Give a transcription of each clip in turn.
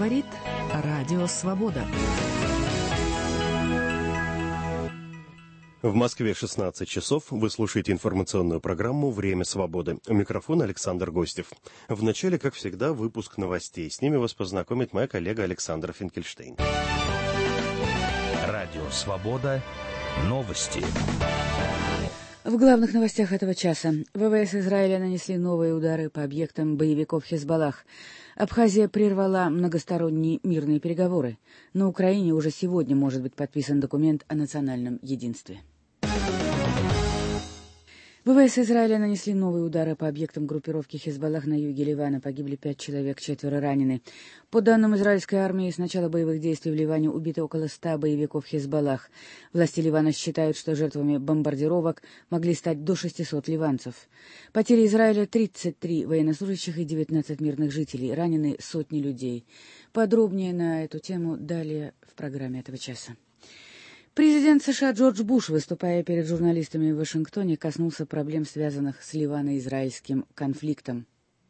говорит Радио Свобода. В Москве 16 часов. Вы слушаете информационную программу «Время свободы». У микрофона Александр Гостев. В начале, как всегда, выпуск новостей. С ними вас познакомит моя коллега Александра Финкельштейн. Радио Свобода. Новости. В главных новостях этого часа. ВВС Израиля нанесли новые удары по объектам боевиков Хизбаллах. Абхазия прервала многосторонние мирные переговоры. На Украине уже сегодня может быть подписан документ о национальном единстве. ВВС Израиля нанесли новые удары по объектам группировки Хизбаллах на юге Ливана. Погибли 5 человек, 4 ранены. По данным израильской армии, с начала боевых действий в Ливане убито около 100 боевиков Хизбаллах. Власти Ливана считают, что жертвами бомбардировок могли стать до 600 ливанцев. Потери Израиля — 33 военнослужащих и 19 мирных жителей. Ранены сотни людей. Подробнее на эту тему далее в программе этого часа. Президент США Джордж Буш, выступая перед журналистами в Вашингтоне, коснулся проблем, связанных с ливано-израильским конфликтом.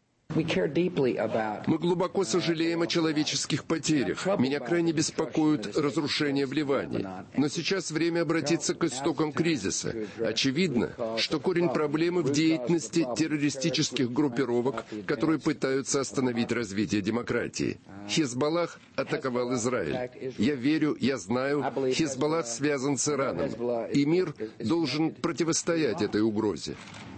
Мы глубоко сожалеем о человеческих потерях. Меня крайне беспокоят разрушения в Ливане. Но сейчас время обратиться к истокам кризиса. Очевидно, что корень проблемы в деятельности террористических группировок, которые пытаются остановить развитие демократии. Хизбаллах атаковал Израиль. Я верю, я знаю, Хизбаллах связан с Ираном. И мир должен противостоять этой угрозе.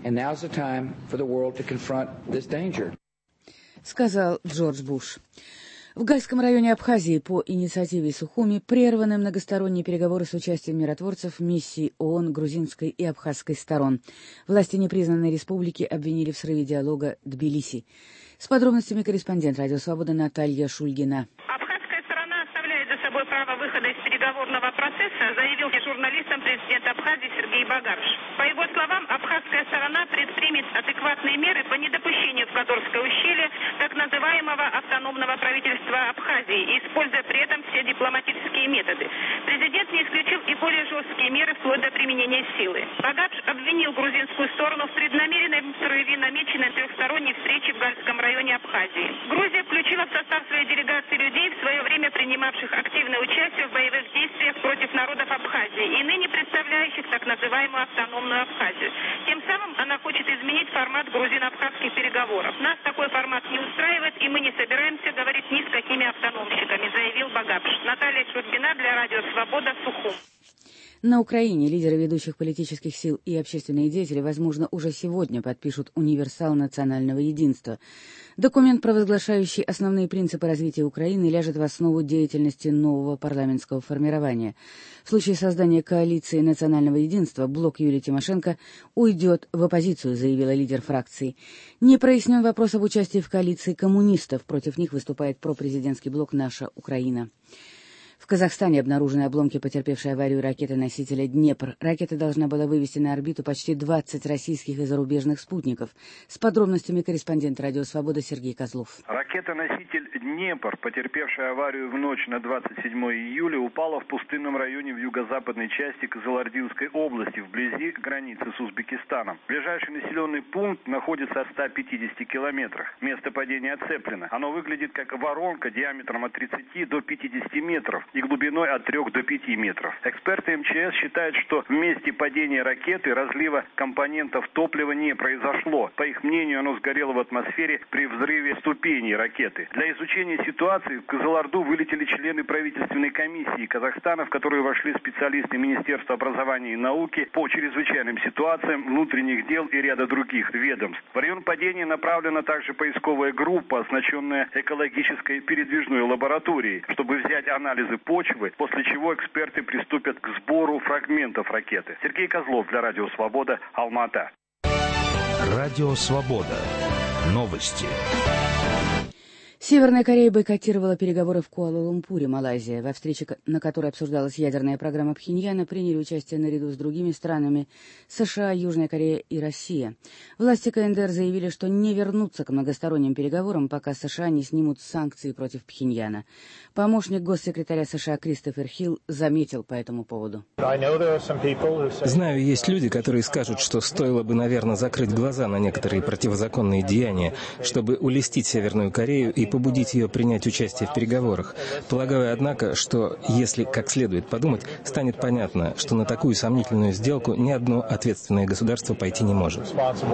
Сказал Джордж Буш. В Гальском районе Абхазии по инициативе Сухуми прерваны многосторонние переговоры с участием миротворцев миссии ООН, грузинской и абхазской сторон. Власти непризнанной республики обвинили в срыве диалога Тбилиси. С подробностями корреспондент Радио Свобода Наталья Шульгина. Абхазская сторона оставляет за собой право выхода из переговорного процесса, заявил журналистам президент Абхазии Сергей Багарш. По его словам, абхазская сторона предпримет адекватные меры по недопущению в Кадорское ущелье так называемого автономного правительства Абхазии, используя при этом все дипломатические методы. Президент не исключил и более жесткие меры вплоть до применения силы. Багарш обвинил грузинскую сторону в преднамеренном срыве намеченной трехсторонней встречи в Гальском районе Абхазии. Грузия включила в состав своей делегации людей, в свое время принимавших активное участие в боевых действиях против народов Абхазии и ныне представляющих так называемую автономную Абхазию. Тем самым она хочет изменить формат грузино-абхазских переговоров. Нас такой формат не устраивает, и мы не собираемся говорить ни с какими автономщиками, заявил Багапш. Наталья Шульгина для Радио Свобода, Сухум. На Украине лидеры ведущих политических сил и общественные деятели, возможно, уже сегодня подпишут универсал национального единства. Документ, провозглашающий основные принципы развития Украины, ляжет в основу деятельности нового парламентского формирования. В случае создания коалиции национального единства блок Юлии Тимошенко уйдет в оппозицию, заявила лидер фракции. Не прояснен вопрос об участии в коалиции коммунистов. Против них выступает пропрезидентский блок «Наша Украина». В Казахстане обнаружены обломки потерпевшей аварию ракеты-носителя «Днепр». Ракета должна была вывести на орбиту почти 20 российских и зарубежных спутников. С подробностями корреспондент Радио Свобода Сергей Козлов. Ракета-носитель «Днепр», потерпевшая аварию в ночь на 27 июля, упала в пустынном районе в юго-западной части Кызылординской области, вблизи границы с Узбекистаном. Ближайший населенный пункт находится в 150 километрах. Место падения оцеплено. Оно выглядит как воронка диаметром от 30 до 50 метров и глубиной от 3 до 5 метров. Эксперты МЧС считают, что в месте падения ракеты разлива компонентов топлива не произошло. По их мнению, оно сгорело в атмосфере при взрыве ступеней ракеты. Для изучения ситуации в Кызылорду вылетели члены правительственной комиссии Казахстана, в которую вошли специалисты Министерства образования и науки по чрезвычайным ситуациям, внутренних дел и ряда других ведомств. В район падения направлена также поисковая группа, оснащенная экологической передвижной лабораторией, чтобы взять анализы почвы, после чего эксперты приступят к сбору фрагментов ракеты. Сергей Козлов для Радио Свобода, Алма-Ата. Радио Свобода. Новости. Северная Корея бойкотировала переговоры в Куала-Лумпуре, Малайзия. Во встрече, на которой обсуждалась ядерная программа Пхеньяна, приняли участие наряду с другими странами США, Южная Корея и Россия. Власти КНДР заявили, что не вернутся к многосторонним переговорам, пока США не снимут санкции против Пхеньяна. Помощник госсекретаря США Кристофер Хилл заметил по этому поводу. Знаю, есть люди, которые скажут, что стоило бы, наверное, закрыть глаза на некоторые противозаконные деяния, чтобы улестить Северную Корею и побудить ее принять участие в переговорах. Полагаю, однако, что, если как следует подумать, станет понятно, что на такую сомнительную сделку ни одно ответственное государство пойти не может.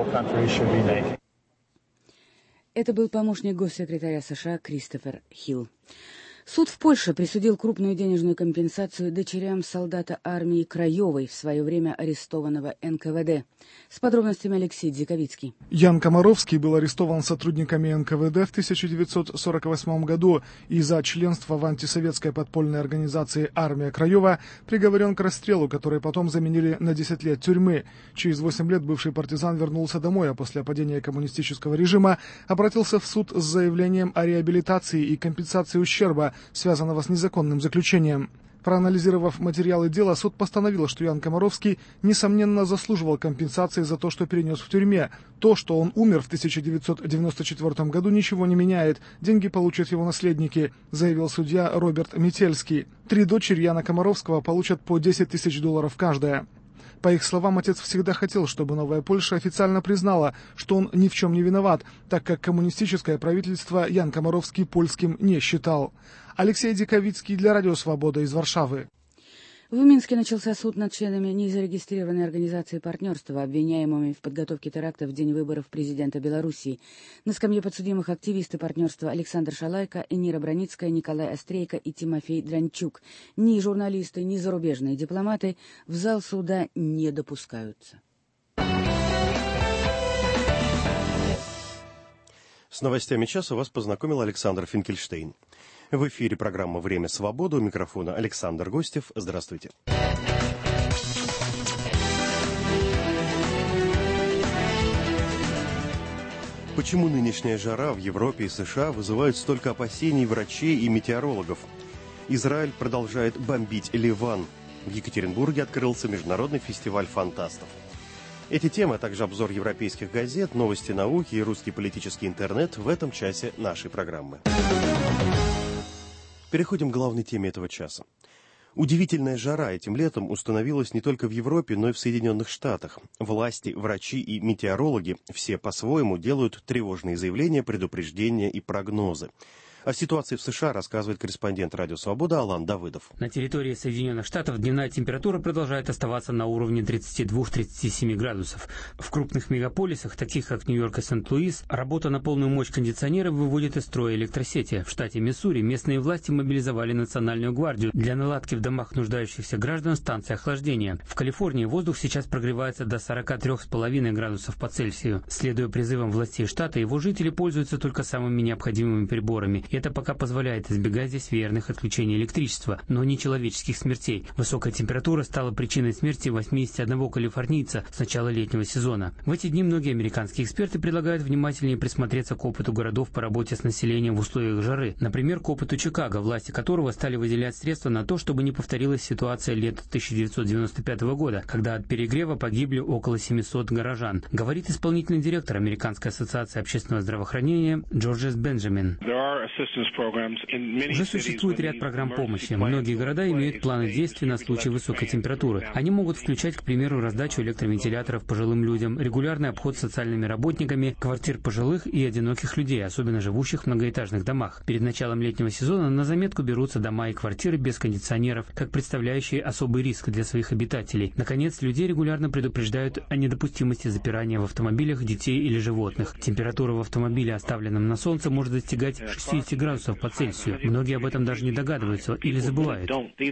Это был помощник госсекретаря США Кристофер Хилл. Суд в Польше присудил крупную денежную компенсацию дочерям солдата армии Краевой, в свое время арестованного НКВД. С подробностями Алексей Дзиковицкий. Ян Комаровский был арестован сотрудниками НКВД в 1948 году и за членство в антисоветской подпольной организации «Армия Краева» приговорен к расстрелу, который потом заменили на 10 лет тюрьмы. Через 8 лет бывший партизан вернулся домой, а после падения коммунистического режима обратился в суд с заявлением о реабилитации и компенсации ущерба, связанного с незаконным заключением. Проанализировав материалы дела, суд постановил, что Ян Комаровский, несомненно, заслуживал компенсации за то, что перенес в тюрьме. То, что он умер в 1994 году, ничего не меняет. Деньги получат его наследники, заявил судья Роберт Метельский. 3 дочери Яна Комаровского получат по $10 тысяч каждая. По их словам, отец всегда хотел, чтобы Новая Польша официально признала, что он ни в чем не виноват, так как коммунистическое правительство Ян Комаровский польским не считал. Алексей Диковицкий для Радио Свобода из Варшавы. В Минске начался суд над членами незарегистрированной организации партнерства, обвиняемыми в подготовке теракта в день выборов президента Белоруссии. На скамье подсудимых активисты партнерства Александр Шалайко, Энира Браницкая, Николай Острейко и Тимофей Дранчук. Ни журналисты, ни зарубежные дипломаты в зал суда не допускаются. С новостями часа вас познакомил Александр Финкельштейн. В эфире программа «Время свободы». У микрофона Александр Гостев. Здравствуйте. Почему нынешняя жара в Европе и США вызывает столько опасений врачей и метеорологов? Израиль продолжает бомбить Ливан. В Екатеринбурге открылся международный фестиваль фантастов. Эти темы, а также обзор европейских газет, новости науки и русский политический интернет в этом часе нашей программы. Переходим к главной теме этого часа. Удивительная жара этим летом установилась не только в Европе, но и в Соединенных Штатах. Власти, врачи и метеорологи все по-своему делают тревожные заявления, предупреждения и прогнозы. О ситуации в США рассказывает корреспондент «Радио Свобода» Алан Давыдов. На территории Соединенных Штатов дневная температура продолжает оставаться на уровне 32-37 градусов. В крупных мегаполисах, таких как Нью-Йорк и Сент-Луис, работа на полную мощь кондиционеров выводит из строя электросети. В штате Миссури местные власти мобилизовали Национальную гвардию для наладки в домах нуждающихся граждан станций охлаждения. В Калифорнии воздух сейчас прогревается до 43,5 градусов по Цельсию. Следуя призывам властей штата, его жители пользуются только самыми необходимыми приборами. Это пока позволяет избегать здесь веерных отключений электричества, но не человеческих смертей. Высокая температура стала причиной смерти 81 калифорнийца с начала летнего сезона. В эти дни многие американские эксперты предлагают внимательнее присмотреться к опыту городов по работе с населением в условиях жары. Например, к опыту Чикаго, власти которого стали выделять средства на то, чтобы не повторилась ситуация лета 1995 года, когда от перегрева погибли около 700 горожан, говорит исполнительный директор Американской ассоциации общественного здравоохранения Джорджес Бенджамин. Уже существует ряд программ помощи. Многие города имеют планы действий на случай высокой температуры. Они могут включать, к примеру, раздачу электровентиляторов пожилым людям, регулярный обход социальными работниками, квартир пожилых и одиноких людей, особенно живущих в многоэтажных домах. Перед началом летнего сезона на заметку берутся дома и квартиры без кондиционеров, как представляющие особый риск для своих обитателей. Наконец, людей регулярно предупреждают о недопустимости запирания в автомобилях детей или животных. Температура в автомобиле, оставленном на солнце, может достигать 60 градусов по Цельсию. Многие об этом даже не догадываются или забывают.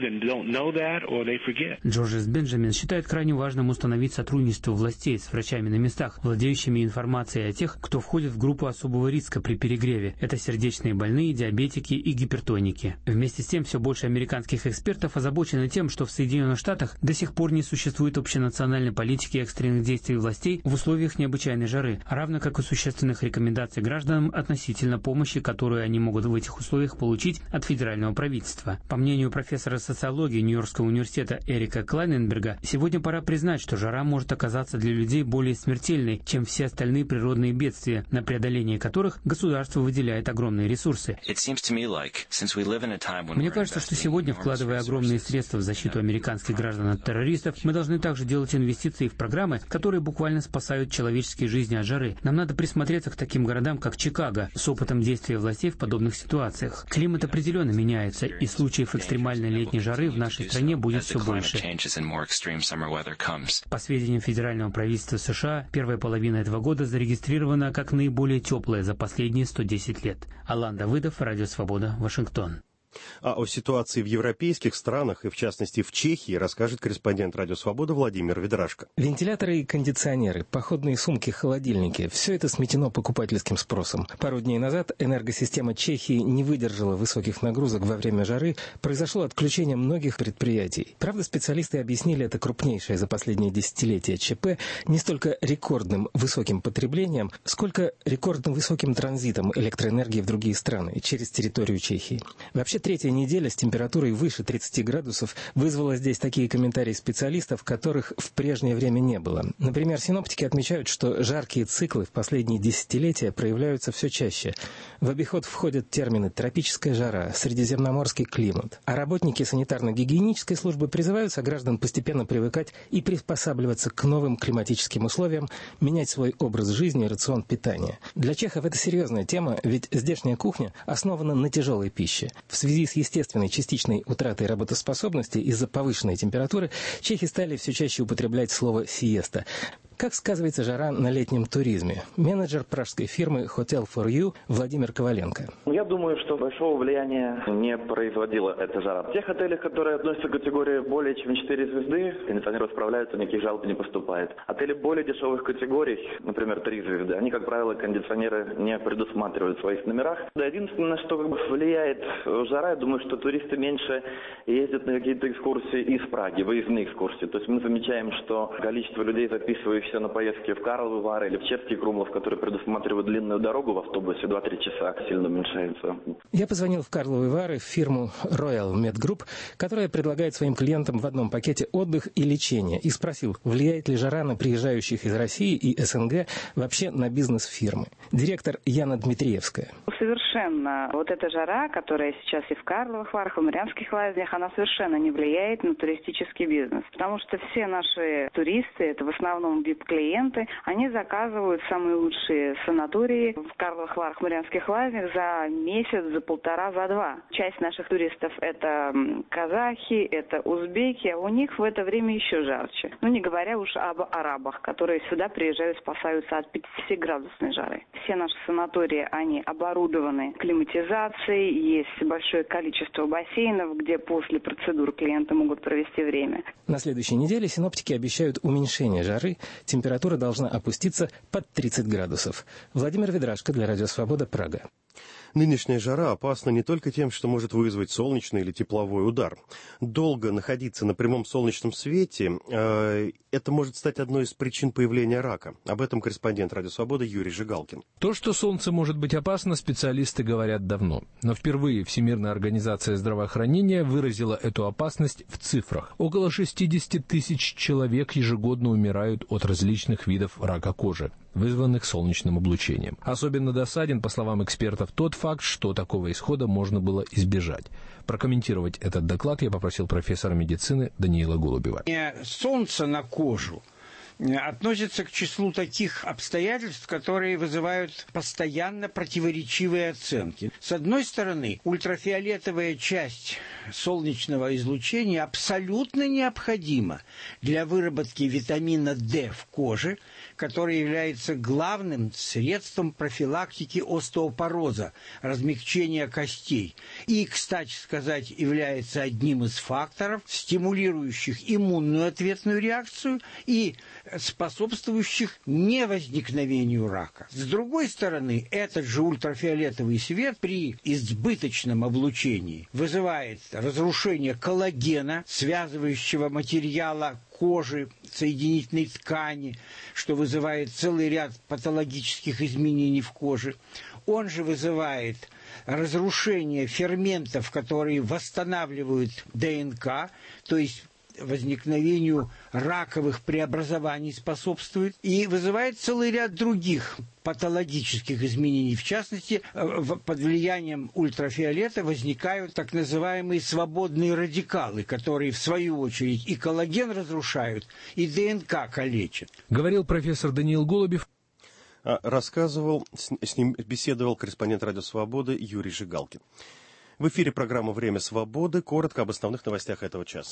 Джорджес Бенджамин считает крайне важным установить сотрудничество властей с врачами на местах, владеющими информацией о тех, кто входит в группу особого риска при перегреве. Это сердечные больные, диабетики и гипертоники. Вместе с тем, все больше американских экспертов озабочены тем, что в Соединенных Штатах до сих пор не существует общенациональной политики экстренных действий властей в условиях необычайной жары, равно как и существенных рекомендаций гражданам относительно помощи, которую они могут в этих условиях получить от федерального правительства. По мнению профессора социологии Нью-Йоркского университета Эрика Клайненберга, сегодня пора признать, что жара может оказаться для людей более смертельной, чем все остальные природные бедствия, на преодоление которых государство выделяет огромные ресурсы. Мне кажется, что сегодня, вкладывая огромные средства в защиту американских граждан от террористов, мы должны также делать инвестиции в программы, которые буквально спасают человеческие жизни от жары. Нам надо присмотреться к таким городам, как Чикаго, с опытом действия властей в подобных подобных ситуациях. Климат определенно меняется, и случаев экстремальной летней жары в нашей стране будет все больше. По сведениям федерального правительства США, первая половина этого года зарегистрирована как наиболее теплая за последние 110 лет. Алан Давыдов, Радио Свобода, Вашингтон. А о ситуации в европейских странах, и в частности в Чехии, расскажет корреспондент «Радио Свобода» Владимир Ведрашко. Вентиляторы и кондиционеры, походные сумки, холодильники – все это сметено покупательским спросом. Пару дней назад энергосистема Чехии не выдержала высоких нагрузок во время жары, произошло отключение многих предприятий. Правда, специалисты объяснили это крупнейшее за последние десятилетия ЧП не столько рекордным высоким потреблением, сколько рекордно высоким транзитом электроэнергии в другие страны через территорию Чехии. Вообще, третья неделя с температурой выше 30 градусов вызвала здесь такие комментарии специалистов, которых в прежнее время не было. Например, синоптики отмечают, что жаркие циклы в последние десятилетия проявляются все чаще. В обиход входят термины «тропическая жара», «средиземноморский климат». А работники санитарно-гигиенической службы призывают сограждан постепенно привыкать и приспосабливаться к новым климатическим условиям, менять свой образ жизни и рацион питания. Для чехов это серьезная тема, ведь здешняя кухня основана на тяжелой пище. В связи с естественной частичной утратой работоспособности из-за повышенной температуры чехи стали все чаще употреблять слово «сиеста». Как сказывается жара на летнем туризме? Менеджер пражской фирмы Hotel for You Владимир Коваленко. Я думаю, что большого влияния не производила эта жара. В тех отелях, которые относятся к категории более чем 4 звезды, кондиционеры справляются, никаких жалоб не поступает. Отели более дешевых категорий, например, 3 звезды, они, как правило, кондиционеры не предусматривают в своих номерах. Да, единственное, что влияет жара, я думаю, что туристы меньше ездят на какие-то экскурсии из Праги, выездные экскурсии. То есть мы замечаем, что количество людей, записывающихся на поездки в Карловы Вары или в Чешский Крумлов, которые предусматривают длинную дорогу в автобусе 2-3 часа, сильно уменьшается. Я позвонил в Карловы Вары в фирму Royal Med Group, которая предлагает своим клиентам в одном пакете отдых и лечение, и спросил, влияет ли жара на приезжающих из России и СНГ вообще на бизнес фирмы. Директор Яна Дмитриевская. Совершенно. Вот эта жара, которая сейчас и в Карловых Варах, и в Марианских лазнях, она совершенно не влияет на туристический бизнес. Потому что все наши туристы, это в основном VIP-клиенты, они заказывают самые лучшие санатории в Карловых Варах, Марианских лазнях за месяц, за полтора, за два. Часть наших туристов это казахи, это узбеки, а у них в это время еще жарче. Ну, не говоря уж об арабах, которые сюда приезжают, спасаются от 50-градусной жары. Все наши санатории, они оборудованы климатизацией, есть большое количество бассейнов, где после процедур клиенты могут провести время. На следующей неделе синоптики обещают уменьшение жары. Температура должна опуститься под 30 градусов. Владимир Ведрашко для Радио Свобода, Прага. Нынешняя жара опасна не только тем, что может вызвать солнечный или тепловой удар. Долго находиться на прямом солнечном свете это может стать одной из причин появления рака. Об этом корреспондент Радио Свобода Юрий Жигалкин. То, что солнце может быть опасно, специалисты говорят давно. Но впервые Всемирная организация здравоохранения выразила эту опасность в цифрах. Около 60 тысяч человек ежегодно умирают от различных видов рака кожи, вызванных солнечным облучением. Особенно досаден, по словам экспертов, тот факт, что такого исхода можно было избежать. Прокомментировать этот доклад я попросил профессора медицины Даниила Голубева. Солнце на кожу относится к числу таких обстоятельств, которые вызывают постоянно противоречивые оценки. С одной стороны, ультрафиолетовая часть солнечного излучения абсолютно необходима для выработки витамина D в коже, который является главным средством профилактики остеопороза, размягчения костей. И, кстати сказать, является одним из факторов, стимулирующих иммунную ответную реакцию и способствующих невозникновению рака. С другой стороны, этот же ультрафиолетовый свет при избыточном облучении вызывает разрушение коллагена, связывающего материала кожи, соединительной ткани, что вызывает целый ряд патологических изменений в коже. Он же вызывает разрушение ферментов, которые восстанавливают ДНК, то есть возникновению раковых преобразований способствует, и вызывает целый ряд других патологических изменений. В частности, под влиянием ультрафиолета возникают так называемые свободные радикалы, которые, в свою очередь, и коллаген разрушают, и ДНК калечат. Говорил профессор Даниил Голубев. Рассказывал, с ним беседовал корреспондент «Радио Свобода» Юрий Жигалкин. В эфире программа «Время свободы». Коротко об основных новостях этого часа.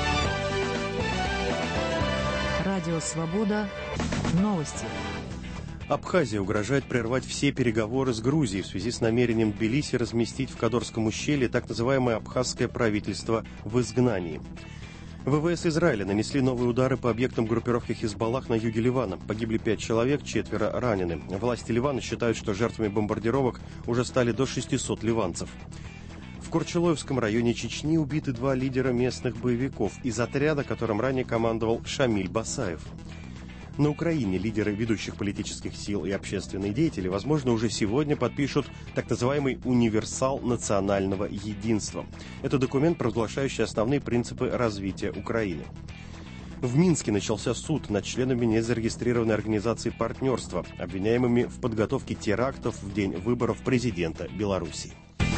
Радио Свобода. Новости. Абхазия угрожает прервать все переговоры с Грузией в связи с намерением Тбилиси разместить в Кадорском ущелье так называемое абхазское правительство в изгнании. ВВС Израиля нанесли новые удары по объектам группировки Хизбаллах на юге Ливана. Погибли 5 человек, 4 ранены. Власти Ливана считают, что жертвами бомбардировок уже стали до 600 ливанцев. В Курчелоевском районе Чечни убиты 2 лидера местных боевиков из отряда, которым ранее командовал Шамиль Басаев. На Украине лидеры ведущих политических сил и общественные деятели, возможно, уже сегодня подпишут так называемый «Универсал национального единства». Это документ, провозглашающий основные принципы развития Украины. В Минске начался суд над членами незарегистрированной организации «Партнерство», обвиняемыми в подготовке терактов в день выборов президента Беларуси.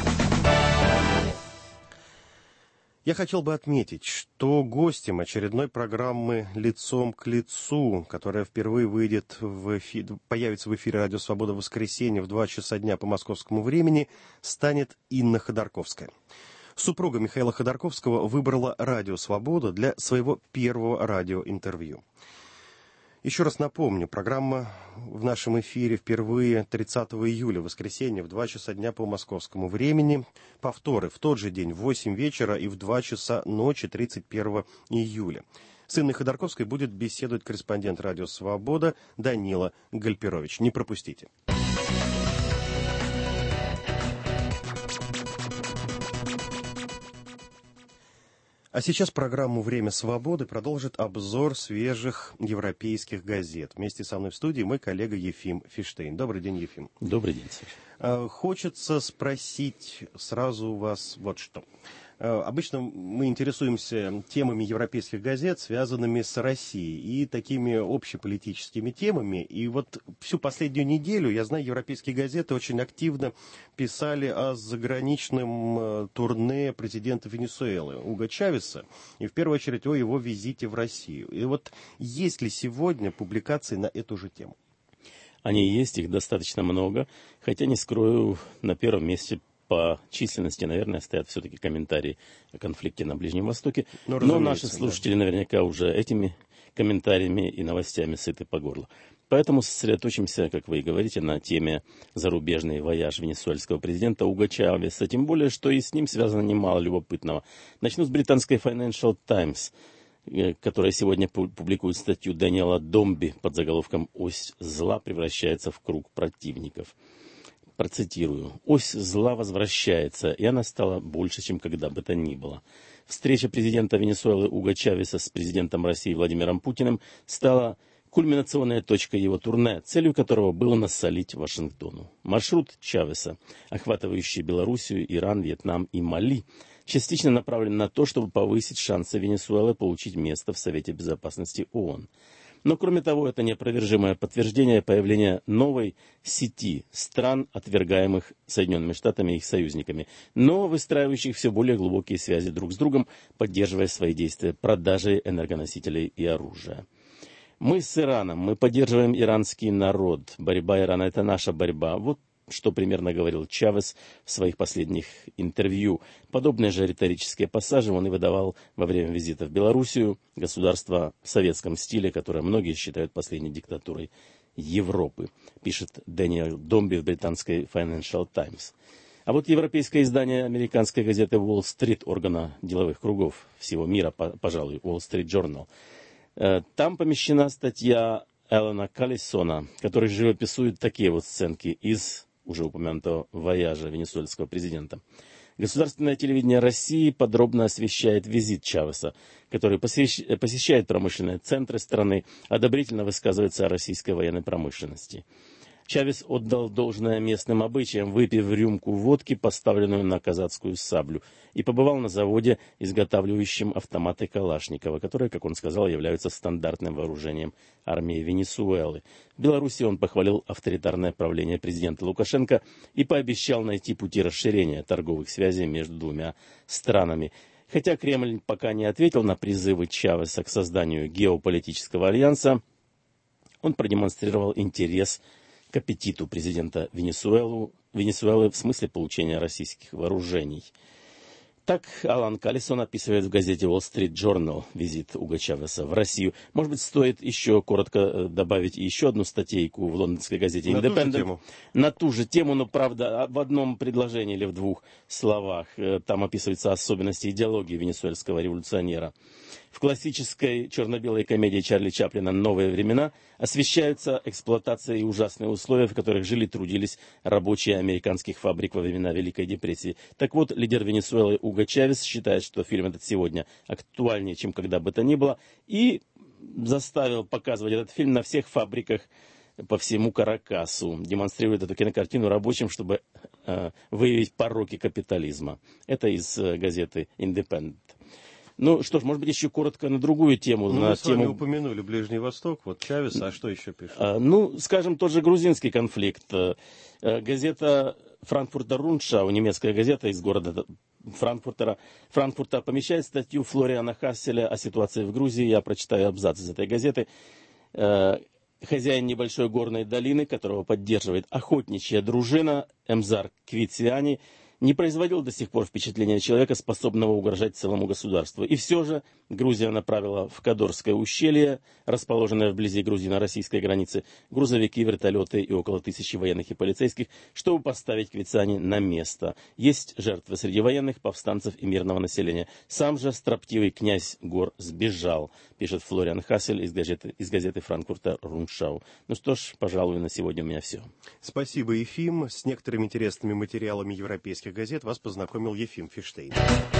Я хотел бы отметить, что гостем очередной программы «Лицом к лицу», которая впервые появится в эфире «Радио Свобода» в воскресенье в 2 часа дня по московскому времени, станет Инна Ходорковская. Супруга Михаила Ходорковского выбрала «Радио Свобода» для своего первого радиоинтервью. Еще раз напомню, программа в нашем эфире впервые 30 июля, воскресенье, в 2 часа дня по московскому времени. Повторы в тот же день в 8 вечера и в 2 часа ночи 31 июля. С Инной Ходорковской будет беседовать корреспондент «Радио Свобода» Данила Гальперович. Не пропустите. А сейчас программу «Время свободы» продолжит обзор свежих европейских газет. Вместе со мной в студии мой коллега Ефим Фиштейн. Добрый день, Ефим. Добрый день, Саша. Хочется спросить сразу у вас вот что. Обычно мы интересуемся темами европейских газет, связанными с Россией, и такими общеполитическими темами. И вот всю последнюю неделю, я знаю, европейские газеты очень активно писали о заграничном турне президента Венесуэлы Уго Чавеса, и в первую очередь о его визите в Россию. И вот есть ли сегодня публикации на эту же тему? Они есть, их достаточно много, хотя, не скрою, на первом месте по численности, наверное, стоят все-таки комментарии о конфликте на Ближнем Востоке. Но наши слушатели наверняка уже этими комментариями и новостями сыты по горло. Поэтому сосредоточимся, как вы и говорите, на теме зарубежный вояж венесуэльского президента Уго Чавеса. Тем более, что и с ним связано немало любопытного. Начну с британской Financial Times, которая сегодня публикует статью Дэниела Домби под заголовком «Ось зла превращается в круг противников». Процитирую. «Ось зла возвращается, и она стала больше, чем когда бы то ни было. Встреча президента Венесуэлы Уго Чавеса с президентом России Владимиром Путиным стала кульминационной точкой его турне, целью которого было насолить Вашингтону. Маршрут Чавеса, охватывающий Белоруссию, Иран, Вьетнам и Мали, частично направлен на то, чтобы повысить шансы Венесуэлы получить место в Совете Безопасности ООН. Но, кроме того, это неопровержимое подтверждение появления новой сети стран, отвергаемых Соединенными Штатами и их союзниками, но выстраивающих все более глубокие связи друг с другом, поддерживая свои действия продажей энергоносителей и оружия. Мы с Ираном, мы поддерживаем иранский народ. Борьба Ирана – это наша борьба. Вот что примерно говорил Чавес в своих последних интервью. Подобные же риторические пассажи он и выдавал во время визита в Белоруссию, государство в советском стиле, которое многие считают последней диктатурой Европы, пишет Дэниел Домби в британской Financial Times. А вот европейское издание американской газеты Wall Street, органа деловых кругов всего мира, пожалуй, Wall Street Journal, там помещена статья Эллена Каллисона, который живописует такие вот сценки из уже упомянутого вояжа венесуэльского президента. Государственное телевидение России подробно освещает визит Чавеса, который посещает промышленные центры страны, одобрительно высказывается о российской военной промышленности. Чавес отдал должное местным обычаям, выпив рюмку водки, поставленную на казацкую саблю, и побывал на заводе, изготавливающем автоматы Калашникова, которые, как он сказал, являются стандартным вооружением армии Венесуэлы. В Беларуси он похвалил авторитарное правление президента Лукашенко и пообещал найти пути расширения торговых связей между двумя странами. Хотя Кремль пока не ответил на призывы Чавеса к созданию геополитического альянса, он продемонстрировал интерес к аппетиту президента Венесуэлы в смысле получения российских вооружений. Так Алан Каллисон описывает в газете Wall Street Journal визит Уго Чавеса в Россию. Может быть, стоит еще коротко добавить еще одну статейку в лондонской газете Independent. На ту же тему, но, правда, в одном предложении или в двух словах. Там описываются особенности идеологии венесуэльского революционера. В классической черно-белой комедии Чарли Чаплина «Новые времена» освещаются эксплуатация и ужасные условия, в которых жили и трудились рабочие американских фабрик во времена Великой депрессии. Так вот, лидер Венесуэлы Уго Чавес считает, что фильм этот сегодня актуальнее, чем когда бы то ни было, и заставил показывать этот фильм на всех фабриках по всему Каракасу. Демонстрирует эту кинокартину рабочим, чтобы выявить пороки капитализма. Это из газеты «Independent». Ну что ж, может быть, еще коротко на другую тему. Мы с вами упомянули Ближний Восток, вот Чавес, а что еще пишут? Скажем, тот же грузинский конфликт. Газета Франкфуртер Рundschau, немецкая газета из города Франкфурта, помещает статью Флориана Хасселя о ситуации в Грузии. Я прочитаю абзац из этой газеты. Хозяин небольшой горной долины, которого поддерживает охотничья дружина Эмзар Квициани, не производил до сих пор впечатления человека, способного угрожать целому государству. И все же Грузия направила в Кадорское ущелье, расположенное вблизи грузино-российской границы, грузовики, вертолеты и около 1000 военных и полицейских, чтобы поставить Квициани на место. Есть жертвы среди военных, повстанцев и мирного населения. Сам же строптивый князь Гор сбежал, пишет Флориан Хассель из газеты Франкфуртер Рundschau. Ну что ж, пожалуй, на сегодня у меня все. Спасибо, Ефим. С некоторыми интересными материалами европейских газет вас познакомил Ефим Фиштейн.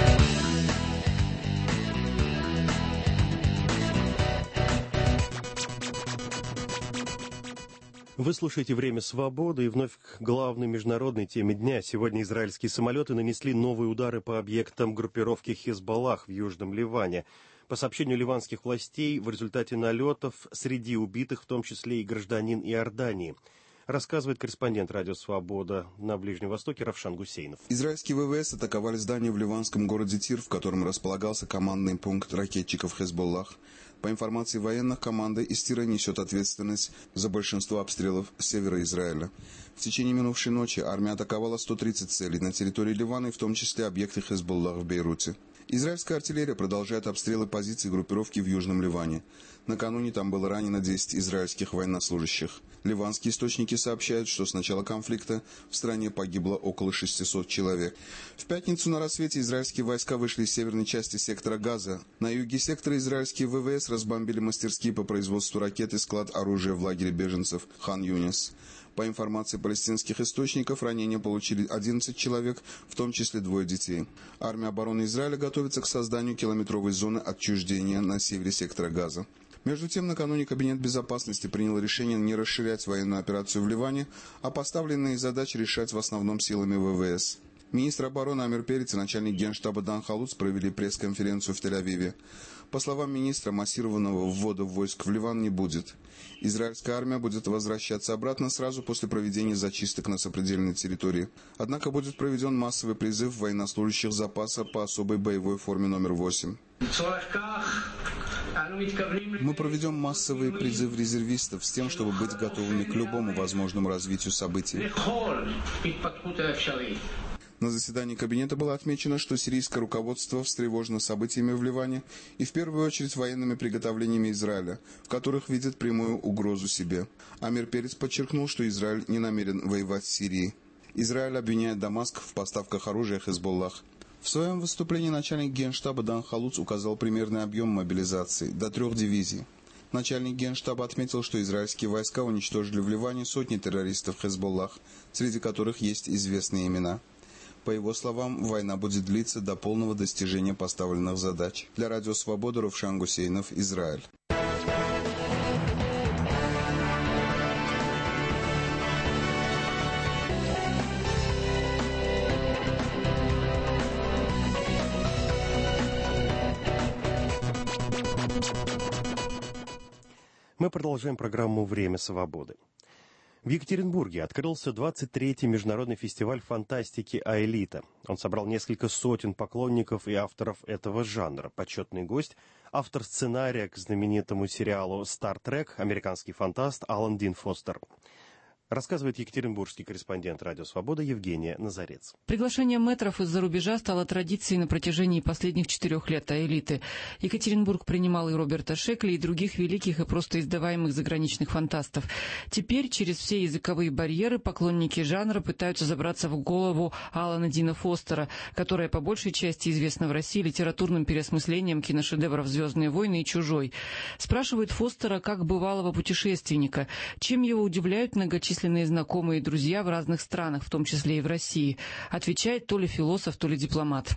Вы слушаете «Время свободы» и вновь к главной международной теме дня. Сегодня израильские самолеты нанесли новые удары по объектам группировки Хезболлах в Южном Ливане. По сообщению ливанских властей, в результате налетов среди убитых в том числе и гражданин Иордании. Рассказывает корреспондент «Радио Свобода» на Ближнем Востоке Равшан Гусейнов. Израильские ВВС атаковали здание в ливанском городе Тир, в котором располагался командный пункт ракетчиков Хезболлах. По информации военных, команда из Тира несет ответственность за большинство обстрелов с севера Израиля. В течение минувшей ночи армия атаковала 130 целей на территории Ливана, и в том числе объекты Хезболлах в Бейруте. Израильская артиллерия продолжает обстрелы позиций группировки в Южном Ливане. Накануне там было ранено 10 израильских военнослужащих. Ливанские источники сообщают, что с начала конфликта в стране погибло около 600 человек. В пятницу на рассвете израильские войска вышли из северной части сектора Газа. На юге сектора израильские ВВС разбомбили мастерские по производству ракет и склад оружия в лагере беженцев Хан-Юнис. По информации палестинских источников, ранения получили 11 человек, в том числе 2 детей. Армия обороны Израиля готовится к созданию километровой зоны отчуждения на севере сектора Газа. Между тем, накануне Кабинет безопасности принял решение не расширять военную операцию в Ливане, а поставленные задачи решать в основном силами ВВС. Министр обороны Амир Перец и начальник генштаба Дан Халуц провели пресс-конференцию в Тель-Авиве. По словам министра, массированного ввода войск в Ливан не будет. Израильская армия будет возвращаться обратно сразу после проведения зачисток на сопредельной территории. Однако будет проведен массовый призыв военнослужащих запаса по особой боевой форме номер 8. Мы проведем массовый призыв резервистов с тем, чтобы быть готовыми к любому возможному развитию событий. На заседании Кабинета было отмечено, что сирийское руководство встревожено событиями в Ливане и в первую очередь военными приготовлениями Израиля, в которых видит прямую угрозу себе. Амир Перец подчеркнул, что Израиль не намерен воевать с Сирией. Израиль обвиняет Дамаск в поставках оружия Хезболлах. В своем выступлении начальник генштаба Дан Халуц указал примерный объем мобилизации – до 3 дивизий. Начальник генштаба отметил, что израильские войска уничтожили в Ливане сотни террористов Хезболлах, среди которых есть известные имена. По его словам, война будет длиться до полного достижения поставленных задач. Для Радио Свобода Равшан Гусейнов, Израиль. Мы продолжаем программу «Время свободы». В Екатеринбурге открылся 23-й международный фестиваль фантастики «Аэлита». Он собрал несколько сотен поклонников и авторов этого жанра. Почетный гость – автор сценария к знаменитому сериалу «Стар Трек», американский фантаст Алан Дин Фостер. Рассказывает екатеринбургский корреспондент «Радио Свобода» Евгения Назарец. Приглашение мэтров из-за рубежа стало традицией на протяжении последних 4 лет элиты. Екатеринбург принимал и Роберта Шекли, и других великих и просто издаваемых заграничных фантастов. Теперь через все языковые барьеры поклонники жанра пытаются забраться в голову Алана Дина Фостера, которая по большей части известна в России литературным переосмыслением киношедевров «Звездные войны» и «Чужой». Спрашивают Фостера как бывалого путешественника, чем его удивляют многочисленные знакомые и друзья в разных странах, в том числе и в России. Отвечает то ли философ, то ли дипломат.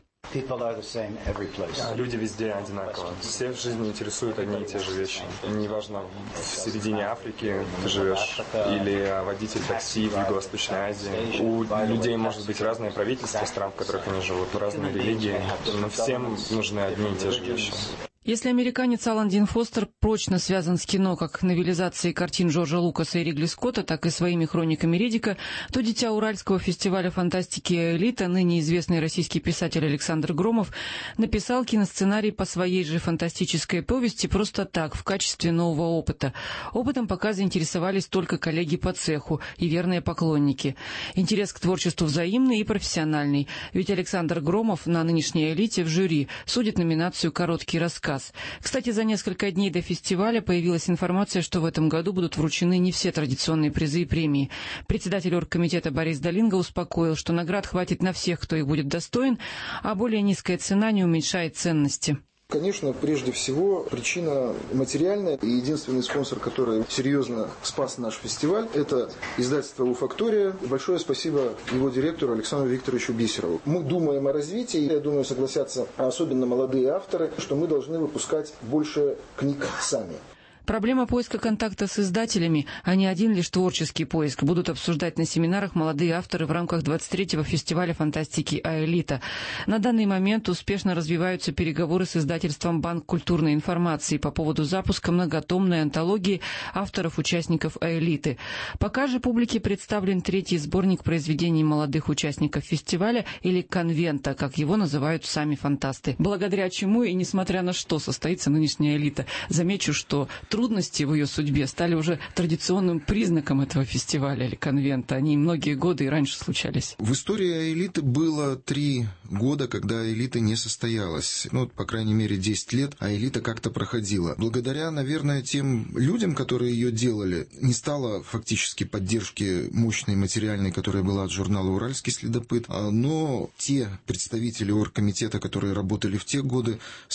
Люди везде одинаковы. Все в жизни интересуют одни и те же вещи. Неважно, в середине Африки ты живешь или водитель такси в Юго-Восточной Азии. У людей может быть разное правительство стран, в которых они живут, разные религии, но всем нужны одни и те же вещи. Если американец Алан Дин Фостер прочно связан с кино как новелизацией картин Джорджа Лукаса и Ридли Скотта, так и своими хрониками Риддика, то дитя Уральского фестиваля фантастики «Элита», ныне известный российский писатель Александр Громов, написал киносценарий по своей же фантастической повести просто так, в качестве нового опыта. Опытом пока заинтересовались только коллеги по цеху и верные поклонники. Интерес к творчеству взаимный и профессиональный, ведь Александр Громов на нынешней «Элите» в жюри судит номинацию «Короткий рассказ». Кстати, за несколько дней до фестиваля появилась информация, что в этом году будут вручены не все традиционные призы и премии. Председатель оргкомитета Борис Долинга успокоил, что наград хватит на всех, кто их будет достоин, а более низкая цена не уменьшает ценности. Конечно, прежде всего, причина материальная. И единственный спонсор, который серьезно спас наш фестиваль, это издательство «Уфактория». Большое спасибо его директору Александру Викторовичу Бисерову. Мы думаем о развитии. Я думаю, согласятся особенно молодые авторы, что мы должны выпускать больше книг сами. Проблема поиска контакта с издателями, а не один лишь творческий поиск, будут обсуждать на семинарах молодые авторы в рамках 23-го фестиваля фантастики «Элита». На данный момент успешно развиваются переговоры с издательством «Банк культурной информации» по поводу запуска многотомной антологии авторов-участников «Элиты». Пока же публике представлен 3-й сборник произведений молодых участников фестиваля, или «Конвента», как его называют сами фантасты. Благодаря чему и несмотря на что состоится нынешняя «Элита». Замечу, что трудности в ее судьбе стали уже традиционным признаком этого фестиваля или конвента. Они многие годы и раньше случались. В истории «Элиты» было 3 года, когда «Элита» не состоялась. По крайней мере, 10 лет, а «Элита» как-то проходила. Благодаря, наверное, тем людям, которые ее делали, не стало фактически поддержки мощной материальной, которая была от журнала «Уральский следопыт», но те представители оргкомитета, которые работали в те годы,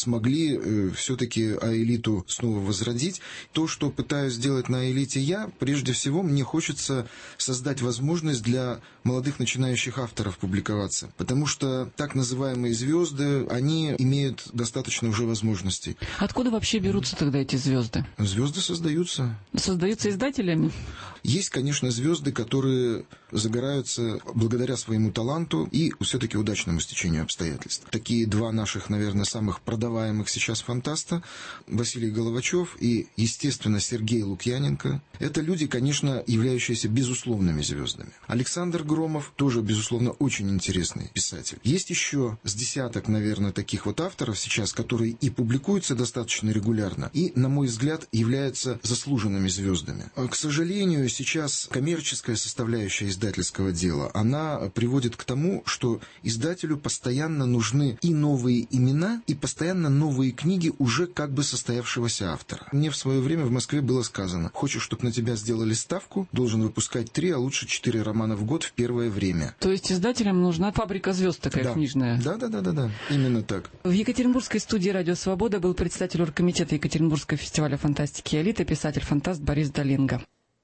смогли все-таки «Элиту» снова возродить. То, что пытаюсь сделать на «Элите» я, прежде всего, мне хочется создать возможность для молодых начинающих авторов публиковаться. Потому что так называемые звезды, они имеют достаточно уже возможностей. Откуда вообще берутся тогда эти звезды? Звезды создаются. Создаются издателями? Есть, конечно, звезды, которые загораются благодаря своему таланту и все-таки удачному стечению обстоятельств. Такие 2 наших, наверное, самых продаваемых сейчас фантаста, Василий Головачев и, естественно, Сергей Лукьяненко. Это люди, конечно, являющиеся безусловными звездами. Александр Громов тоже, безусловно, очень интересный писатель. Есть еще с десяток, наверное, таких вот авторов сейчас, которые и публикуются достаточно регулярно, и, на мой взгляд, являются заслуженными звездами. К сожалению, сейчас коммерческая составляющая издательского дела, она приводит к тому, что издателю постоянно нужны и новые имена, и постоянно новые книги уже как бы состоявшегося автора. Мне в свое время в Москве было сказано: хочешь, чтобы на тебя сделали ставку, должен выпускать 3, а лучше 4 романа в год в первое время. То есть издателям нужна фабрика звезд такая книжная? Да, именно так. В екатеринбургской студии «Радио Свобода» был председатель оргкомитета Екатеринбургского фестиваля фантастики «Элита», писатель-фантаст Борис Долинга.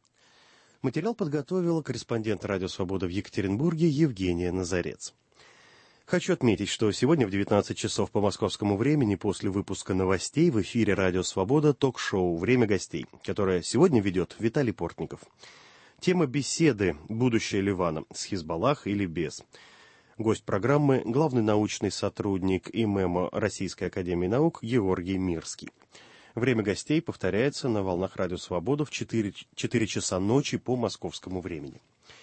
Материал подготовила корреспондент «Радио Свобода» в Екатеринбурге Евгения Назарец. Хочу отметить, что сегодня в 19 часов по московскому времени после выпуска новостей в эфире «Радио Свобода» ток-шоу «Время гостей», которое сегодня ведет Виталий Портников. Тема беседы «Будущее Ливана. С Хизбаллах или без?». Гость программы – главный научный сотрудник ИМЭМа Российской академии наук Георгий Мирский. Время гостей повторяется на волнах «Радио Свобода» в 4 часа ночи по московскому времени.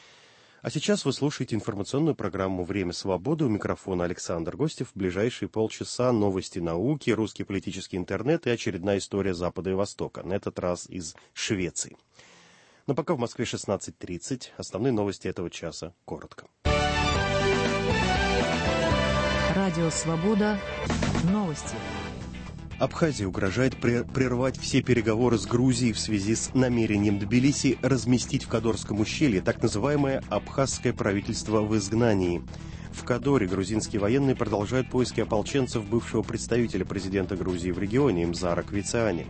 А сейчас вы слушаете информационную программу «Время свободы». У микрофона Александр Гостев. В ближайшие полчаса новости науки, русский политический интернет и очередная история Запада и Востока, на этот раз из Швеции. Но пока в Москве 16:30. Основные новости этого часа. Коротко. Радио «Свобода». Новости. Абхазия угрожает прервать все переговоры с Грузией в связи с намерением Тбилиси разместить в Кадорском ущелье так называемое абхазское правительство в изгнании. В Кадоре грузинские военные продолжают поиски ополченцев бывшего представителя президента Грузии в регионе Мзара Квициани.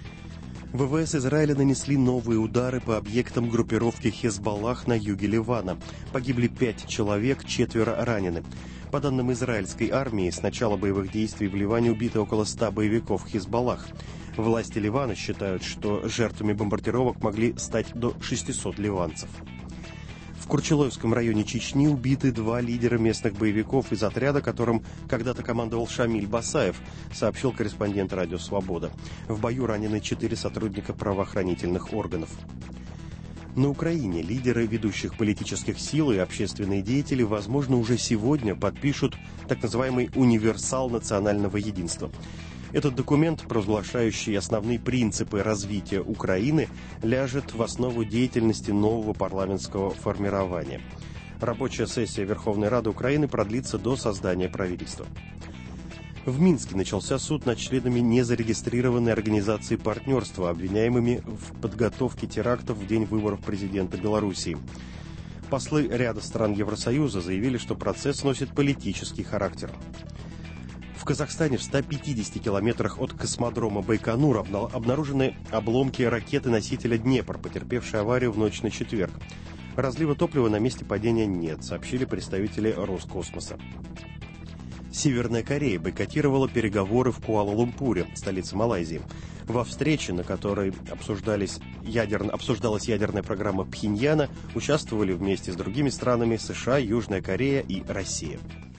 ВВС Израиля нанесли новые удары по объектам группировки Хезболлах на юге Ливана. Погибли 5 человек, 4 ранены. По данным израильской армии, с начала боевых действий в Ливане убито около 100 боевиков Хезболлах. Власти Ливана считают, что жертвами бомбардировок могли стать до 600 ливанцев. В Курчелоевском районе Чечни убиты 2 лидера местных боевиков из отряда, которым когда-то командовал Шамиль Басаев, сообщил корреспондент «Радио Свобода». В бою ранены 4 сотрудника правоохранительных органов. На Украине лидеры ведущих политических сил и общественные деятели, возможно, уже сегодня подпишут так называемый «Универсал национального единства». Этот документ, провозглашающий основные принципы развития Украины, ляжет в основу деятельности нового парламентского формирования. Рабочая сессия Верховной Рады Украины продлится до создания правительства. В Минске начался суд над членами незарегистрированной организации партнерства, обвиняемыми в подготовке терактов в день выборов президента Белоруссии. Послы ряда стран Евросоюза заявили, что процесс носит политический характер. В Казахстане в 150 километрах от космодрома Байконур обнаружены обломки ракеты-носителя «Днепр», потерпевшей аварию в ночь на четверг. Разлива топлива на месте падения нет, сообщили представители Роскосмоса. Северная Корея бойкотировала переговоры в Куала-Лумпуре, столице Малайзии. Во встрече, на которой обсуждалась ядерная программа Пхеньяна, участвовали вместе с другими странами США, Южная Корея и Россия.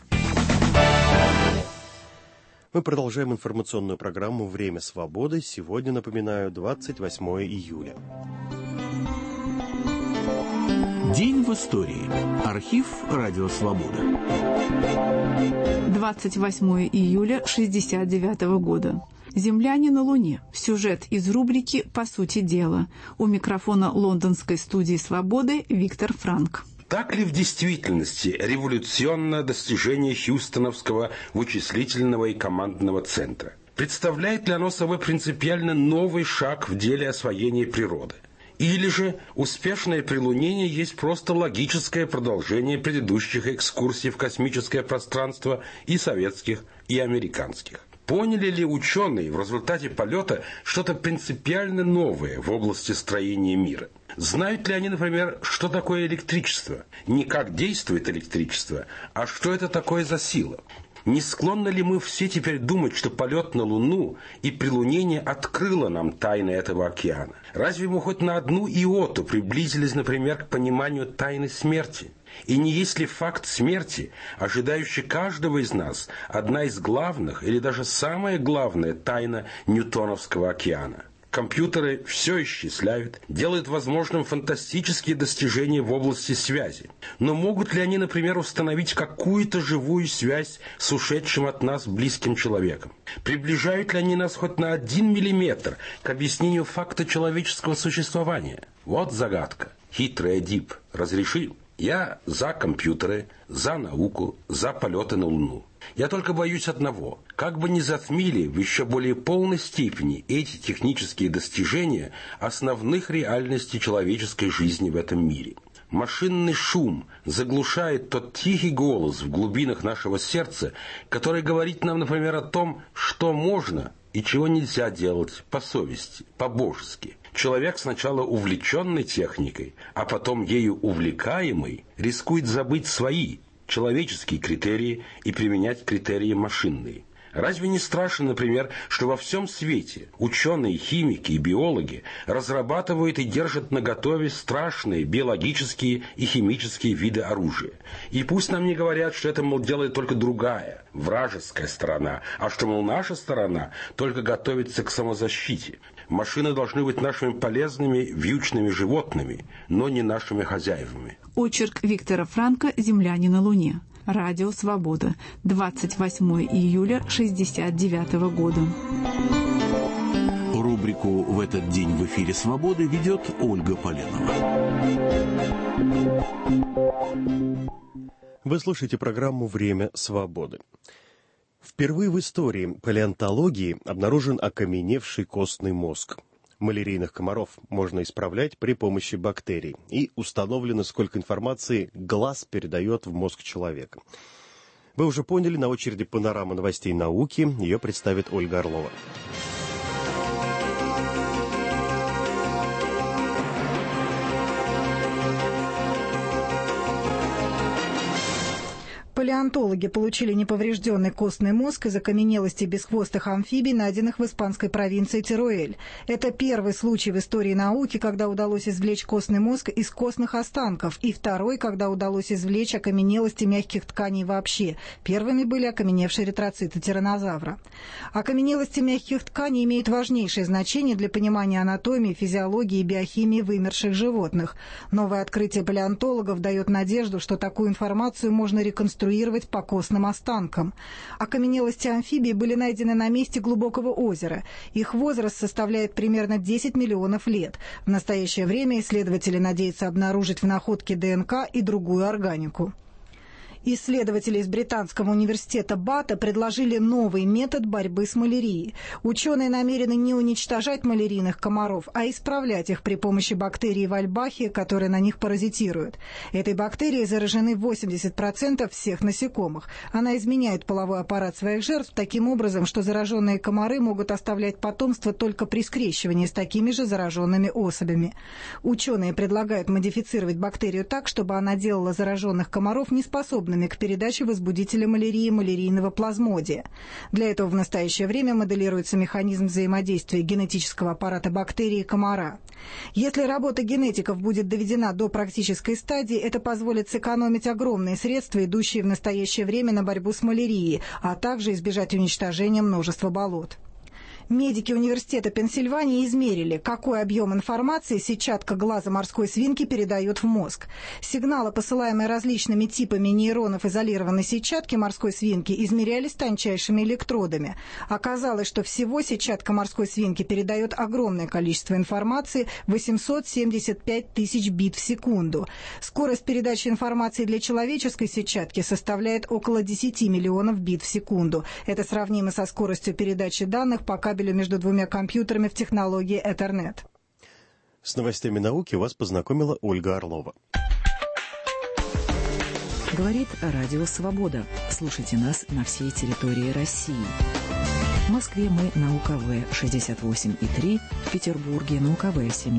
Мы продолжаем информационную программу «Время свободы». Сегодня, напоминаю, 28 июля. День в истории. Архив «Радио Свобода». 28 июля 1969 года. «Земляне на Луне». Сюжет из рубрики «По сути дела». У микрофона лондонской студии «Свободы» Виктор Франк. Так ли в действительности революционное достижение Хьюстоновского вычислительного и командного центра? Представляет ли оно собой принципиально новый шаг в деле освоения природы? Или же успешное прилунение есть просто логическое продолжение предыдущих экскурсий в космическое пространство и советских, и американских? Поняли ли ученые в результате полета что-то принципиально новое в области строения мира? Знают ли они, например, что такое электричество? Не как действует электричество, а что это такое за сила? Не склонны ли мы все теперь думать, что полет на Луну и прилунение открыло нам тайны этого океана? Разве мы хоть на одну иоту приблизились, например, к пониманию тайны смерти? И не есть ли факт смерти, ожидающий каждого из нас, одна из главных или даже самая главная тайна Ньютоновского океана? Компьютеры все исчисляют, делают возможным фантастические достижения в области связи. Но могут ли они, например, установить какую-то живую связь с ушедшим от нас близким человеком? Приближают ли они нас хоть на 1 миллиметр к объяснению факта человеческого существования? Вот загадка. Хитрый Эдип, разреши? Я за компьютеры, за науку, за полеты на Луну. Я только боюсь одного. Как бы не затмили в еще более полной степени эти технические достижения основных реальностей человеческой жизни в этом мире. Машинный шум заглушает тот тихий голос в глубинах нашего сердца, который говорит нам, например, о том, что можно и чего нельзя делать по совести, по-божески. Человек, сначала увлеченный техникой, а потом ею увлекаемый, рискует забыть свои человеческие критерии и применять критерии машинные. Разве не страшно, например, что во всем свете ученые, химики и биологи разрабатывают и держат наготове страшные биологические и химические виды оружия? И пусть нам не говорят, что это, мол, делает только другая, вражеская сторона, а что, мол, наша сторона только готовится к самозащите. Машины должны быть нашими полезными вьючными животными, но не нашими хозяевами. Очерк Виктора Франка «Земляне на Луне». Радио «Свобода». 28 июля 1969 года. Рубрику «В этот день в эфире «Свободы» ведет Ольга Поленова. Вы слушаете программу «Время свободы». Впервые в истории палеонтологии обнаружен окаменевший костный мозг. Малярийных комаров можно исправлять при помощи бактерий. И установлено, сколько информации глаз передает в мозг человека. Вы уже поняли, на очереди панорама новостей науки. Ее представит Ольга Орлова. Палеонтологи получили неповрежденный костный мозг из окаменелостей бесхвостых амфибий, найденных в испанской провинции Теруэль. Это первый случай в истории науки, когда удалось извлечь костный мозг из костных останков, и второй, когда удалось извлечь окаменелости мягких тканей вообще. Первыми были окаменевшие эритроциты тираннозавра. Окаменелости мягких тканей имеют важнейшее значение для понимания анатомии, физиологии и биохимии вымерших животных. Новое открытие палеонтологов дает надежду, что такую информацию можно реконструировать по костным останкам. Окаменелости амфибий были найдены на месте глубокого озера. Их возраст составляет примерно 10 миллионов лет. В настоящее время исследователи надеются обнаружить в находке ДНК и другую органику. Исследователи из Британского университета Бата предложили новый метод борьбы с малярией. Ученые намерены не уничтожать малярийных комаров, а исправлять их при помощи бактерии вальбахи, которые на них паразитируют. Этой бактерией заражены 80% всех насекомых. Она изменяет половой аппарат своих жертв таким образом, что зараженные комары могут оставлять потомство только при скрещивании с такими же зараженными особями. Ученые предлагают модифицировать бактерию так, чтобы она делала зараженных комаров неспособными к передаче возбудителя малярии малярийного плазмодия. Для этого в настоящее время моделируется механизм взаимодействия генетического аппарата бактерии и комара. Если работа генетиков будет доведена до практической стадии, это позволит сэкономить огромные средства, идущие в настоящее время на борьбу с малярией, а также избежать уничтожения множества болот. Медики университета Пенсильвании измерили, какой объем информации сетчатка глаза морской свинки передает в мозг. Сигналы, посылаемые различными типами нейронов изолированной сетчатки морской свинки, измерялись тончайшими электродами. Оказалось, что всего сетчатка морской свинки передает огромное количество информации – 875 тысяч бит в секунду. Скорость передачи информации для человеческой сетчатки составляет около 10 миллионов бит в секунду. Это сравнимо со скоростью передачи данных по кабелю между двумя компьютерами в технологии Ethernet. С новостями науки вас познакомила Ольга Орлова. Говорит Радио Свобода. Слушайте нас на всей территории России. В Москве мы на УКВ 68,3, в Петербурге на УКВ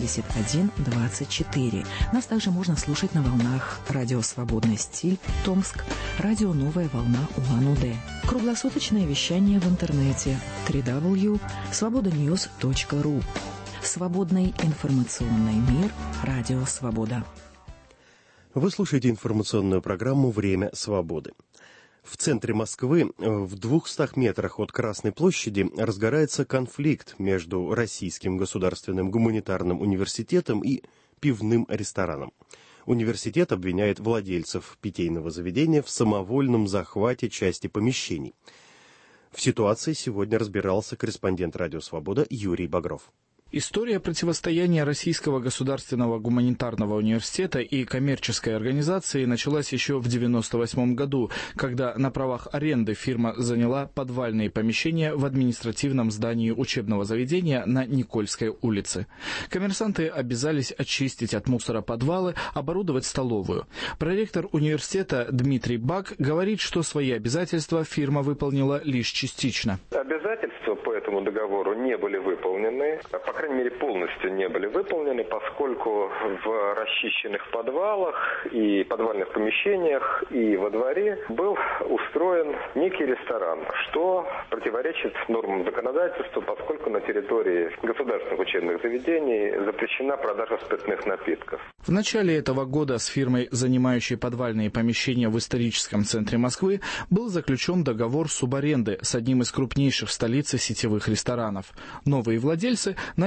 71,24. Нас также можно слушать на волнах Радио Свободный стиль, Томск, Радио Новая волна Улан-Удэ. Круглосуточное вещание в интернете www.svobodanews.ru. Свободный информационный мир. Радио Свобода. Вы слушаете информационную программу «Время свободы». В центре Москвы, в 200 метрах от Красной площади, разгорается конфликт между Российским государственным гуманитарным университетом и пивным рестораном. Университет обвиняет владельцев питейного заведения в самовольном захвате части помещений. В ситуации сегодня разбирался корреспондент «Радио Свобода» Юрий Багров. История противостояния Российского государственного гуманитарного университета и коммерческой организации началась еще в 1998 году, когда на правах аренды фирма заняла подвальные помещения в административном здании учебного заведения на Никольской улице. Коммерсанты обязались очистить от мусора подвалы, оборудовать столовую. Проректор университета Дмитрий Бак говорит, что свои обязательства фирма выполнила лишь частично. Обязательства по этому договору не были выполнены, по крайней мере, полностью не были выполнены, поскольку в расчищенных подвалах и подвальных помещениях и во дворе был устроен некий ресторан, что противоречит нормам законодательства, поскольку на территории государственных учебных заведений запрещена продажа спиртных напитков. В начале этого года с фирмой, занимающей подвальные помещения в историческом центре Москвы, был заключен договор субаренды с одним из крупнейших в столице сетевых ресторанов. Новые владельцы начали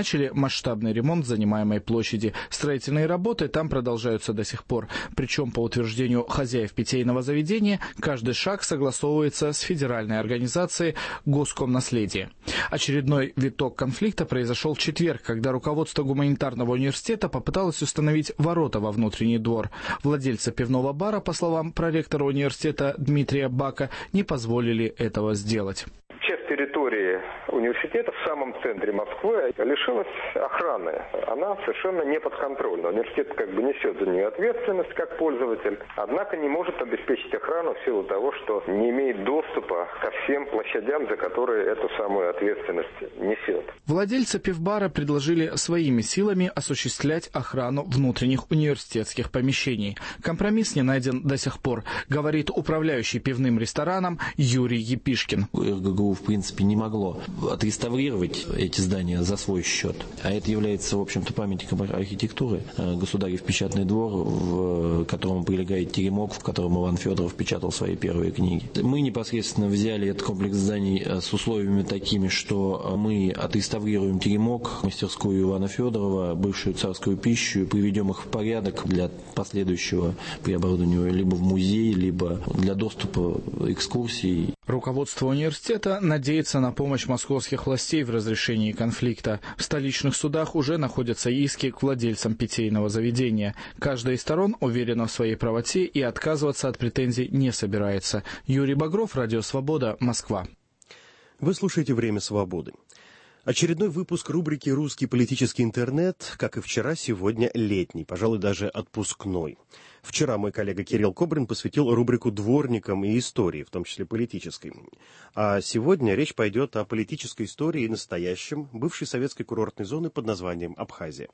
начали масштабный ремонт занимаемой площади. Строительные работы там продолжаются до сих пор. Причем, по утверждению хозяев питейного заведения, каждый шаг согласовывается с федеральной организацией Госкомнаследие. Очередной виток конфликта произошел в четверг, когда руководство гуманитарного университета попыталось установить ворота во внутренний двор. Владельцы пивного бара, по словам проректора университета Дмитрия Бака, не позволили этого сделать. Часть территории университета в самом центре Москвы лишилась охраны. Она совершенно не подконтрольна. Университет как бы несет за нее ответственность как пользователь, однако не может обеспечить охрану в силу того, что не имеет доступа ко всем площадям, за которые эту самую ответственность несет. Владельцы пивбара предложили своими силами осуществлять охрану внутренних университетских помещений. Компромисс не найден до сих пор, говорит управляющий пивным рестораном Юрий Епишкин. РГГУ, в принципе, не могло отреставрировать эти здания за свой счет. А это является, в общем-то, памятником архитектуры. Государев печатный двор, в котором прилегает теремок, в котором Иван Федоров печатал свои первые книги. Мы непосредственно взяли этот комплекс зданий с условиями такими, что мы отреставрируем теремок, мастерскую Ивана Федорова, бывшую царскую пищу, и приведем их в порядок для последующего преоборудования либо в музей, либо для доступа экскурсий. Руководство университета надеется на помощь московских властей в разрешении конфликта. В столичных судах уже находятся иски к владельцам питейного заведения. Каждая из сторон уверена в своей правоте и отказываться от претензий не собирается. Юрий Багров, Радио Свобода, Москва. Вы слушаете «Время свободы». Очередной выпуск рубрики «Русский политический интернет», как и вчера, сегодня летний, пожалуй, даже отпускной. Вчера мой коллега Кирилл Кобрин посвятил рубрику «Дворникам» и истории, в том числе политической. А сегодня речь пойдет о политической истории и настоящем бывшей советской курортной зоны под названием Абхазия.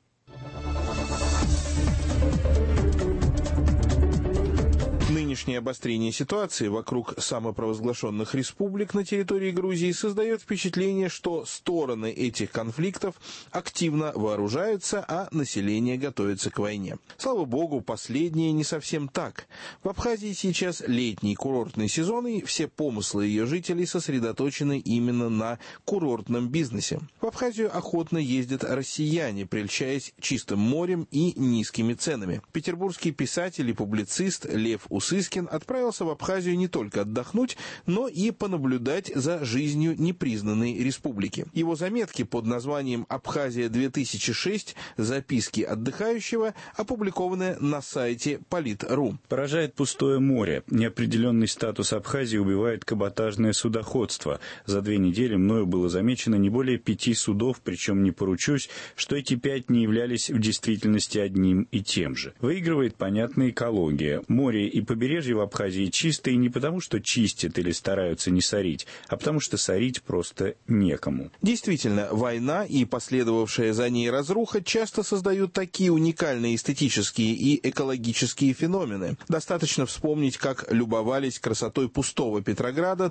Нынешнее обострение ситуации вокруг самопровозглашенных республик на территории Грузии создает впечатление, что стороны этих конфликтов активно вооружаются, а население готовится к войне. Слава богу, последнее не совсем так. В Абхазии сейчас летний курортный сезон, и все помыслы ее жителей сосредоточены именно на курортном бизнесе. В Абхазию охотно ездят россияне, прельщаясь чистым морем и низкими ценами. Петербургский писатель и публицист Лев Усыскин отправился в Абхазию не только отдохнуть, но и понаблюдать за жизнью непризнанной республики. Его заметки под названием «Абхазия-2006. Записки отдыхающего» опубликованы на сайте Polit.ru. Поражает пустое море. Неопределенный статус Абхазии убивает каботажное судоходство. За 2 недели мною было замечено не более 5 судов, причем не поручусь, что эти 5 не являлись в действительности одним и тем же. Выигрывает понятная экология. Море и побережье в Абхазии чистые не потому, что чистят или стараются не сорить, а потому что сорить просто некому. Действительно, война и последовавшая за ней разруха часто создают такие уникальные эстетические и экологические феномены. Достаточно вспомнить, как любовались красотой пустого Петрограда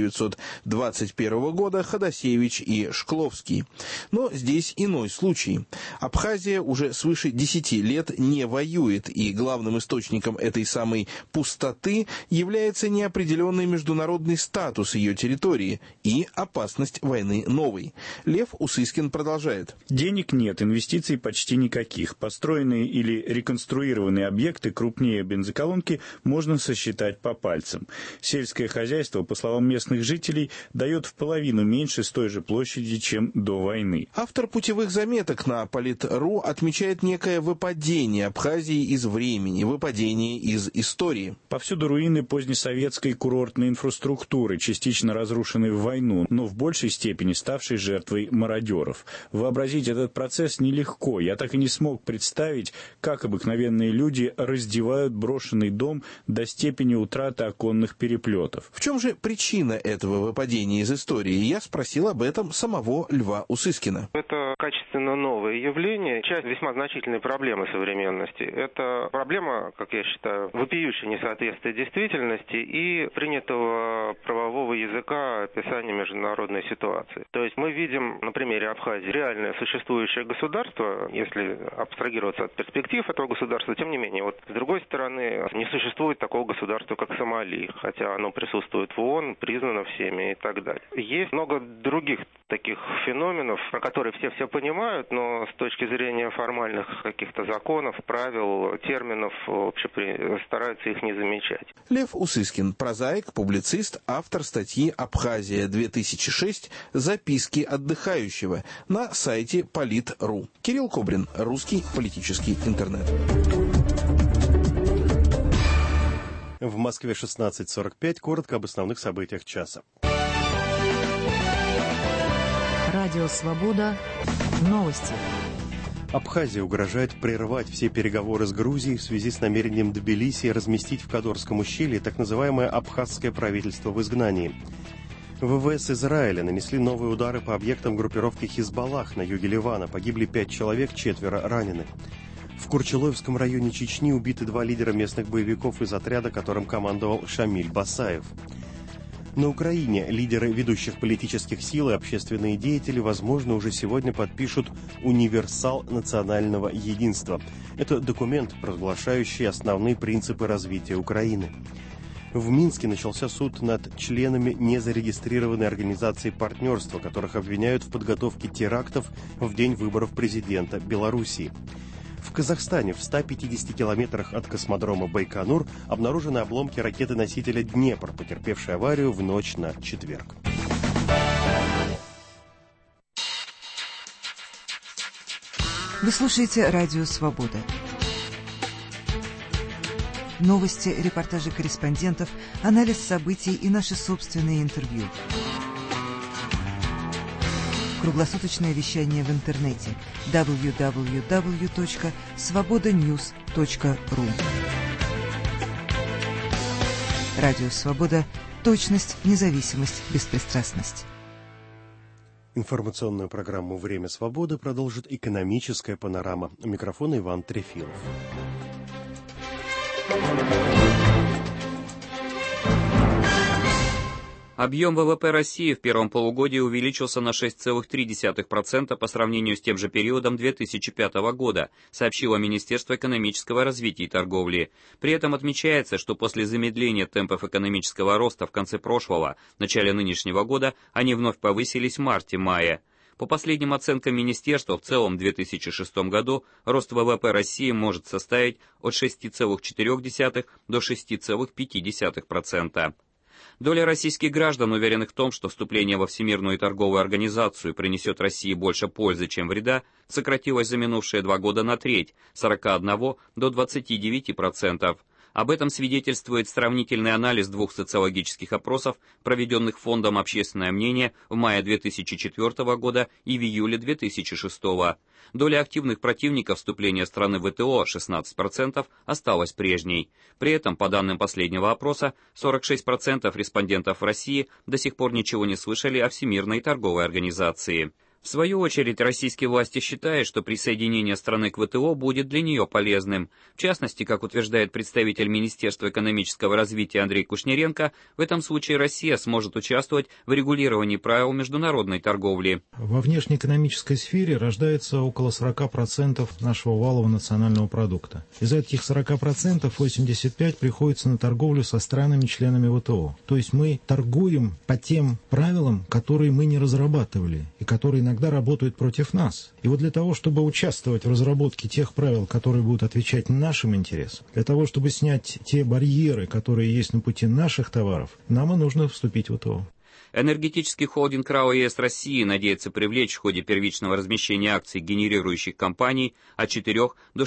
1921 года Ходосевич и Шкловский. Но здесь иной случай. Абхазия уже свыше 10 лет не воюет, и главным источником этой самой пустоты является неопределенный международный статус ее территории и опасность войны новой. Лев Усыскин продолжает. Денег нет, инвестиций почти никаких. Построенные или реконструированные объекты крупнее бензоколонки можно сосчитать по пальцам. Сельское хозяйство, по словам местных жителей, дает в половину меньше с той же площади, чем до войны. Автор путевых заметок на Polit.ru отмечает некое выпадение Абхазии из времени, выпадение из истории. Повсюду руины позднесоветской курортной инфраструктуры, частично разрушенной в войну, но в большей степени ставшей жертвой мародеров. Вообразить этот процесс нелегко. Я так и не смог представить, как обыкновенные люди раздевают брошенный дом до степени утраты оконных переплетов. В чем же причина этого выпадения из истории? Я спросил об этом самого Льва Усыскина. Это качественно новое явление, часть весьма значительной проблемы современности. Это проблема, как я считаю, вопиющее несоответствие действительности и принятого правового языка описания международной ситуации. То есть мы видим на примере Абхазии реальное существующее государство, если абстрагироваться от перспектив этого государства, тем не менее, вот с другой стороны, не существует такого государства, как Сомали, хотя оно присутствует в ООН, признано всеми и так далее. Есть много других таких феноменов, про которые все понимают, но с точки зрения формальных каких-то законов, правил, терминов, стараются их не замечать. Лев Усыскин, прозаик, публицист, автор статьи «Абхазия-2006. Записки отдыхающего» на сайте Polit.ru. Кирилл Кобрин, русский политический интернет. В Москве 16:45. Коротко об основных событиях часа. Радио «Свобода». Новости. Абхазия угрожает прервать все переговоры с Грузией в связи с намерением Тбилиси разместить в Кадорском ущелье так называемое абхазское правительство в изгнании. ВВС Израиля нанесли новые удары по объектам группировки Хизбаллах на юге Ливана. Погибли 5 человек, 4 ранены. В Курчелоевском районе Чечни убиты 2 лидера местных боевиков из отряда, которым командовал Шамиль Басаев. На Украине лидеры ведущих политических сил и общественные деятели, возможно, уже сегодня подпишут «Универсал национального единства». Это документ, провозглашающий основные принципы развития Украины. В Минске начался суд над членами незарегистрированной организации партнерства, которых обвиняют в подготовке терактов в день выборов президента Белоруссии. В Казахстане в 150 километрах от космодрома Байконур обнаружены обломки ракеты-носителя «Днепр», потерпевшей аварию в ночь на четверг. Вы слушаете «Радио Свобода». Новости, репортажи корреспондентов, анализ событий и наши собственные интервью. Круглосуточное вещание в интернете www.svobodanews.ru. Радио «Свобода». Точность, независимость, беспристрастность. Информационную программу «Время свободы» продолжит экономическая панорама. У микрофона Иван Трефилов. Объем ВВП России в первом полугодии увеличился на 6,3% по сравнению с тем же периодом 2005 года, сообщило Министерство экономического развития и торговли. При этом отмечается, что после замедления темпов экономического роста в конце прошлого, начале нынешнего года, они вновь повысились в марте-мае. По последним оценкам министерства, в целом в 2006 году рост ВВП России может составить от 6,4 до 6,5%. Доля российских граждан, уверенных в том, что вступление во Всемирную торговую организацию принесет России больше пользы, чем вреда, сократилась за минувшие 2 года на треть, с 41 до 29%. Об этом свидетельствует сравнительный анализ 2 социологических опросов, проведенных Фондом «Общественное мнение» в мае 2004 года и в июле 2006. Доля активных противников вступления страны в ВТО 16% осталась прежней. При этом, по данным последнего опроса, 46% респондентов в России до сих пор ничего не слышали о Всемирной торговой организации. В свою очередь, российские власти считают, что присоединение страны к ВТО будет для нее полезным. В частности, как утверждает представитель Министерства экономического развития Андрей Кушниренко, в этом случае Россия сможет участвовать в регулировании правил международной торговли. Во внешнеэкономической сфере рождается около 40% нашего валового национального продукта. Из этих 40% 85% приходится на торговлю со странами-членами ВТО. То есть мы торгуем по тем правилам, которые мы не разрабатывали и которые иногда работают против нас. И вот для того, чтобы участвовать в разработке тех правил, которые будут отвечать нашим интересам, для того, чтобы снять те барьеры, которые есть на пути наших товаров, нам и нужно вступить в ВТО. Энергетический холдинг РАО ЕС России надеется привлечь в ходе первичного размещения акций генерирующих компаний от 4 до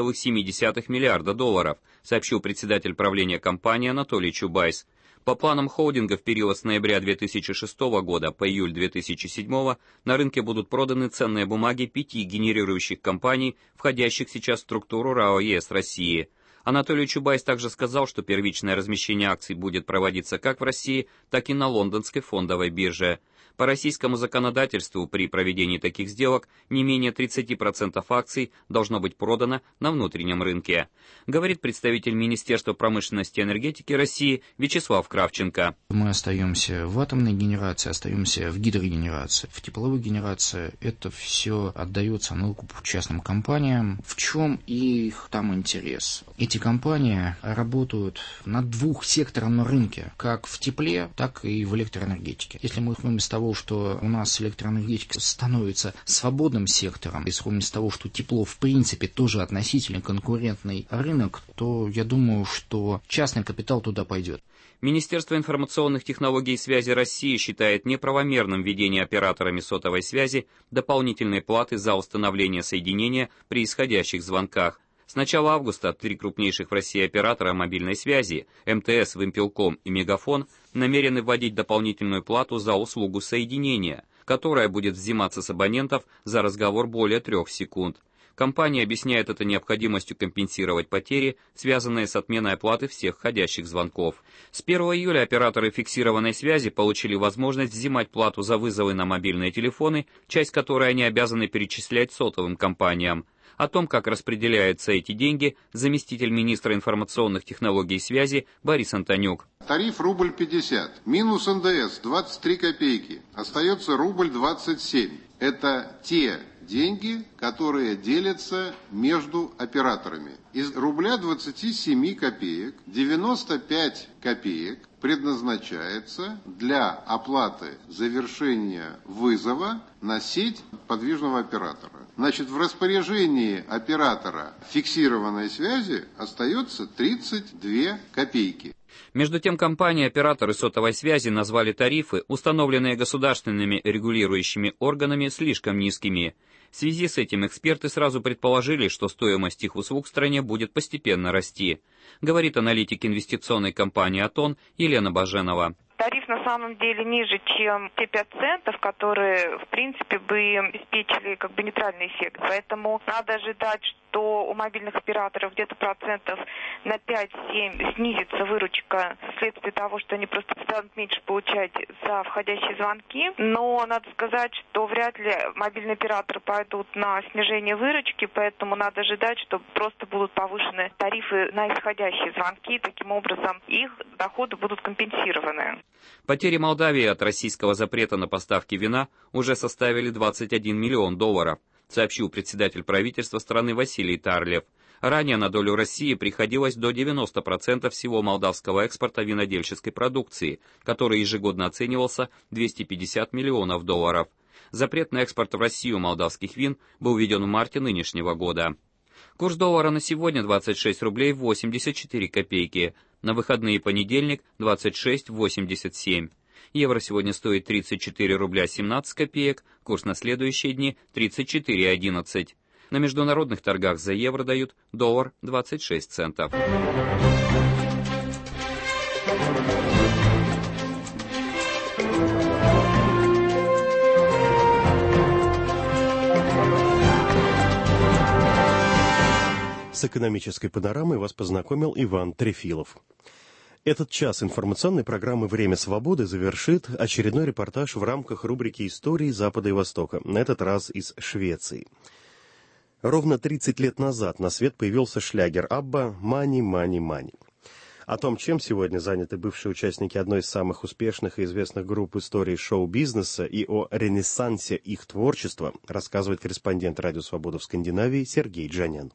6,7 миллиарда долларов, сообщил председатель правления компании Анатолий Чубайс. По планам холдинга в период с ноября 2006 года по июль 2007 на рынке будут проданы ценные бумаги 5 генерирующих компаний, входящих сейчас в структуру РАО ЕС России. Анатолий Чубайс также сказал, что первичное размещение акций будет проводиться как в России, так и на лондонской фондовой бирже. По российскому законодательству при проведении таких сделок не менее 30% акций должно быть продано на внутреннем рынке, говорит представитель Министерства промышленности и энергетики России Вячеслав Кравченко. Мы остаемся в атомной генерации, остаемся в гидрогенерации. В тепловой генерации это все отдается на выкуп частным компаниям. В чем их там интерес? Эти эти компании работают на двух секторном рынке, как в тепле, так и в электроэнергетике. Если мы исходим из того, что у нас электроэнергетика становится свободным сектором, исходим из того, что тепло в принципе тоже относительно конкурентный рынок, то я думаю, что частный капитал туда пойдет. Министерство информационных технологий и связи России считает неправомерным введение операторами сотовой связи дополнительной платы за установление соединения при исходящих звонках. С начала августа 3 крупнейших в России оператора мобильной связи МТС, Вимпелком и Мегафон намерены вводить дополнительную плату за услугу соединения, которая будет взиматься с абонентов за разговор более 3 секунд. Компания объясняет это необходимостью компенсировать потери, связанные с отменой оплаты всех входящих звонков. С 1 июля операторы фиксированной связи получили возможность взимать плату за вызовы на мобильные телефоны, часть которой они обязаны перечислять сотовым компаниям. О том, как распределяются эти деньги, заместитель министра информационных технологий и связи Борис Антонюк. Тариф рубль 50, минус НДС 23 копейки, остается рубль 27. Это те деньги, которые делятся между операторами. Из рубля 27 копеек 95 копеек предназначается для оплаты завершения вызова на сеть подвижного оператора. Значит, в распоряжении оператора фиксированной связи остается 32 копейки. Между тем, компании-операторы сотовой связи назвали тарифы, установленные государственными регулирующими органами, слишком низкими. В связи с этим эксперты сразу предположили, что стоимость их услуг в стране будет постепенно расти, говорит аналитик инвестиционной компании «Атон» Елена Баженова. Тариф на самом деле ниже, чем те 5 центов, которые, в принципе, бы обеспечили нейтральный эффект. Поэтому надо ожидать, что у мобильных операторов где-то процентов на 5-7 снизится выручка вследствие того, что они просто станут меньше получать за входящие звонки. Но надо сказать, что вряд ли мобильные операторы пойдут на снижение выручки, поэтому надо ожидать, что просто будут повышены тарифы на исходящие звонки. Таким образом, их доходы будут компенсированы. Потери Молдавии от российского запрета на поставки вина уже составили $21 миллион, сообщил председатель правительства страны Василий Тарлев. Ранее на долю России приходилось до 90% всего молдавского экспорта винодельческой продукции, который ежегодно оценивался $250 миллионов. Запрет на экспорт в Россию молдавских вин был введен в марте нынешнего года. Курс доллара на сегодня 26 рублей 84 копейки. На выходные понедельник 26,87. Евро сегодня стоит 34 рубля 17 копеек, курс на следующие дни 34,11. На международных торгах за евро дают доллар 26 центов. С экономической панорамой вас познакомил Иван Трефилов. Этот час информационной программы «Время свободы» завершит очередной репортаж в рамках рубрики «Истории Запада и Востока», на этот раз из Швеции. Ровно 30 лет назад на свет появился шлягер Абба «Мани, мани, мани». О том, чем сегодня заняты бывшие участники одной из самых успешных и известных групп истории шоу-бизнеса и о ренессансе их творчества, рассказывает корреспондент «Радио Свобода» в Скандинавии Сергей Джанян.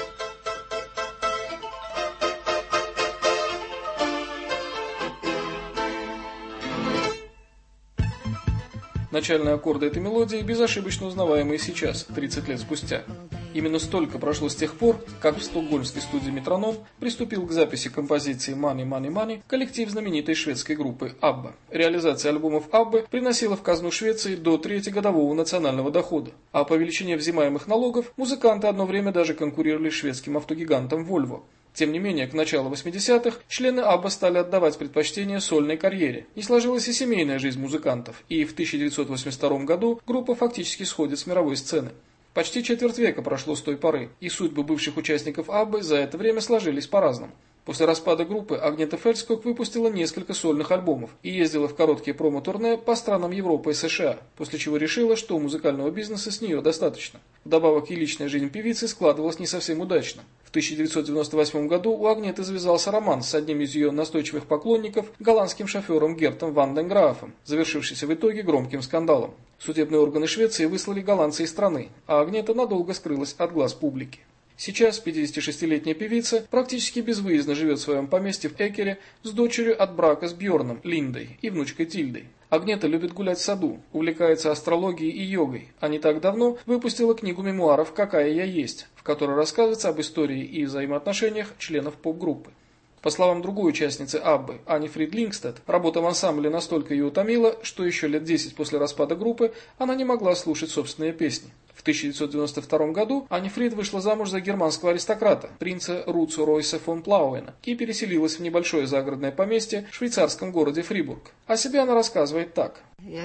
Начальные аккорды этой мелодии безошибочно узнаваемые сейчас, 30 лет спустя. Именно столько прошло с тех пор, как в стокгольмской студии «Метроном» приступил к записи композиции «Money, Money, Money» коллектив знаменитой шведской группы «Абба». Реализация альбомов «Аббы» приносила в казну Швеции до 3-годового национального дохода, а по величине взимаемых налогов музыканты одно время даже конкурировали с шведским автогигантом «Вольво». Тем не менее, к началу 80-х члены Абба стали отдавать предпочтение сольной карьере. Не сложилась и семейная жизнь музыкантов, и в 1982 году группа фактически сходит с мировой сцены. Почти четверть века прошло с той поры, и судьбы бывших участников Аббы за это время сложились по-разному. После распада группы Агнета Фельдског выпустила несколько сольных альбомов и ездила в короткие промо-турне по странам Европы и США, после чего решила, что музыкального бизнеса с нее достаточно. Вдобавок и личная жизнь певицы складывалась не совсем удачно. В 1998 году у Агнеты завязался роман с одним из ее настойчивых поклонников, голландским шофером Гертом ван ден Графом, завершившийся в итоге громким скандалом. Судебные органы Швеции выслали голландца из страны, а Агнета надолго скрылась от глаз публики. Сейчас 56-летняя певица практически безвыездно живет в своем поместье в Экере с дочерью от брака с Бьорном, Линдой, и внучкой Тильдой. Агнета любит гулять в саду, увлекается астрологией и йогой, а не так давно выпустила книгу мемуаров «Какая я есть», в которой рассказывается об истории и взаимоотношениях членов поп-группы. По словам другой участницы Аббы, Ани Фрид Лингстед, работа в ансамбле настолько ее утомила, что еще лет 10 после распада группы она не могла слушать собственные песни. В 1992 году Ани Фрид вышла замуж за германского аристократа, принца Руцу Ройса фон Плауэна, и переселилась в небольшое загородное поместье в швейцарском городе Фрибург. О себе она рассказывает так.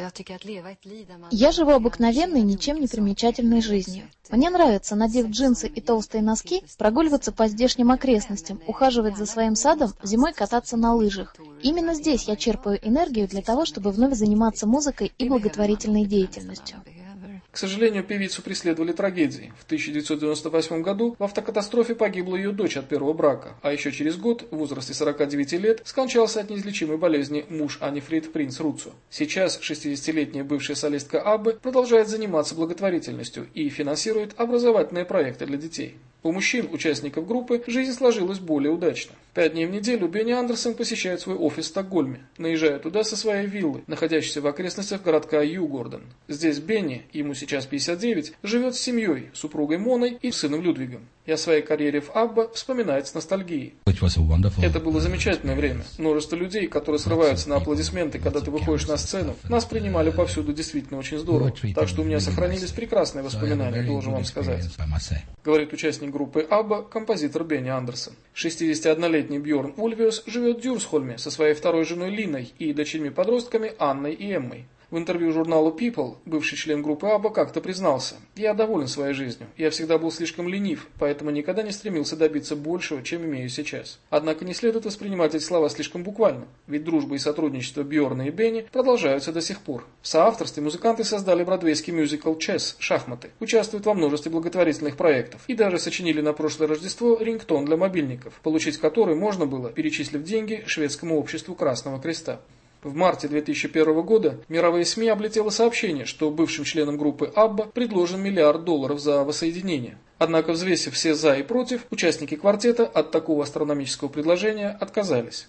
Я живу обыкновенной, ничем не примечательной жизнью. Мне нравится, надев джинсы и толстые носки, прогуливаться по здешним окрестностям, ухаживать за своим садом, зимой кататься на лыжах. Именно здесь я черпаю энергию для того, чтобы вновь заниматься музыкой и благотворительной деятельностью. К сожалению, певицу преследовали трагедии. В 1998 году в автокатастрофе погибла ее дочь от первого брака, а еще через год, в возрасте 49 лет, скончался от неизлечимой болезни муж Ани Фрид, принц Руцу. Сейчас 60-летняя бывшая солистка Аббы продолжает заниматься благотворительностью и финансирует образовательные проекты для детей. У мужчин, участников группы, жизнь сложилась более удачно. 5 дней в неделю Бенни Андерсон посещает свой офис в Стокгольме, наезжая туда со своей виллы, находящейся в окрестностях городка Югорден. Здесь Бенни, ему сейчас 59, живет с семьей, супругой Моной и сыном Людвигом. И о своей карьере в Абба вспоминает с ностальгией. Это было замечательное время. Множество людей, которые срываются на аплодисменты, когда ты выходишь на сцену, нас принимали повсюду действительно очень здорово. Так что у меня сохранились прекрасные воспоминания, должен вам сказать. Говорит участник группы Абба, композитор Бенни Андерсон. 61-летний Бьорн Ульвиус живет в Дюрсхольме со своей второй женой Линой и дочерьми-подростками Анной и Эммой. В интервью журналу People бывший член группы Абба как-то признался: «Я доволен своей жизнью. Я всегда был слишком ленив, поэтому никогда не стремился добиться большего, чем имею сейчас». Однако не следует воспринимать эти слова слишком буквально, ведь дружба и сотрудничество Бьорна и Бенни продолжаются до сих пор. В соавторстве музыканты создали бродвейский мюзикл «Чесс» «Шахматы», участвуют во множестве благотворительных проектов и даже сочинили на прошлое Рождество рингтон для мобильников, получить который можно было, перечислив деньги шведскому обществу Красного Креста. В марте 2001 года мировые СМИ облетело сообщение, что бывшим членам группы Абба предложен $1 миллиард за воссоединение. Однако, взвесив все «за» и «против», участники квартета от такого астрономического предложения отказались.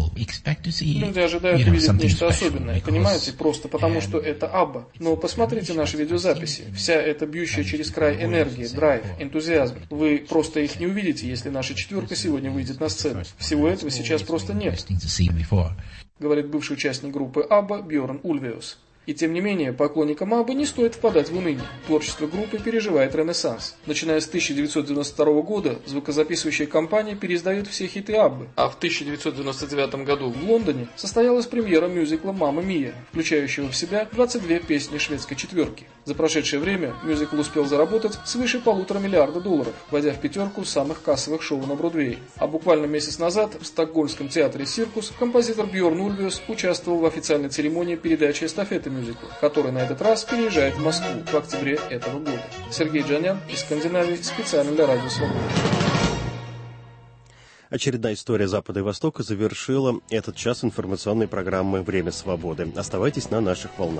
Люди ожидают увидеть нечто особенное, понимаете, просто потому, что это Абба. Но посмотрите наши видеозаписи. Вся эта бьющая через край энергия, драйв, энтузиазм. Вы просто их не увидите, если наша четверка сегодня выйдет на сцену. Всего этого сейчас просто нет. Говорит бывший участник группы Абба Бьорн Ульвиус. И тем не менее, поклонникам Аббы не стоит впадать в уныние. Творчество группы переживает ренессанс. Начиная с 1992 года, звукозаписывающая компания переиздает все хиты Аббы, а в 1999 году в Лондоне состоялась премьера мюзикла «Мамма Мия», включающего в себя 22 песни шведской четверки. За прошедшее время мюзикл успел заработать свыше $1,5 миллиарда, войдя в пятерку самых кассовых шоу на Бродвее. А буквально месяц назад в стокгольмском театре «Циркус» композитор Бьорн Ульвиус участвовал в официальной церемонии передачи эстафеты мюзикла, который на этот раз переезжает в Москву в октябре этого года. Сергей Джанян из Скандинавии специально для Радио Свобода. Очередная история Запада и Востока завершила этот час информационной программы «Время свободы». Оставайтесь на наших волнах.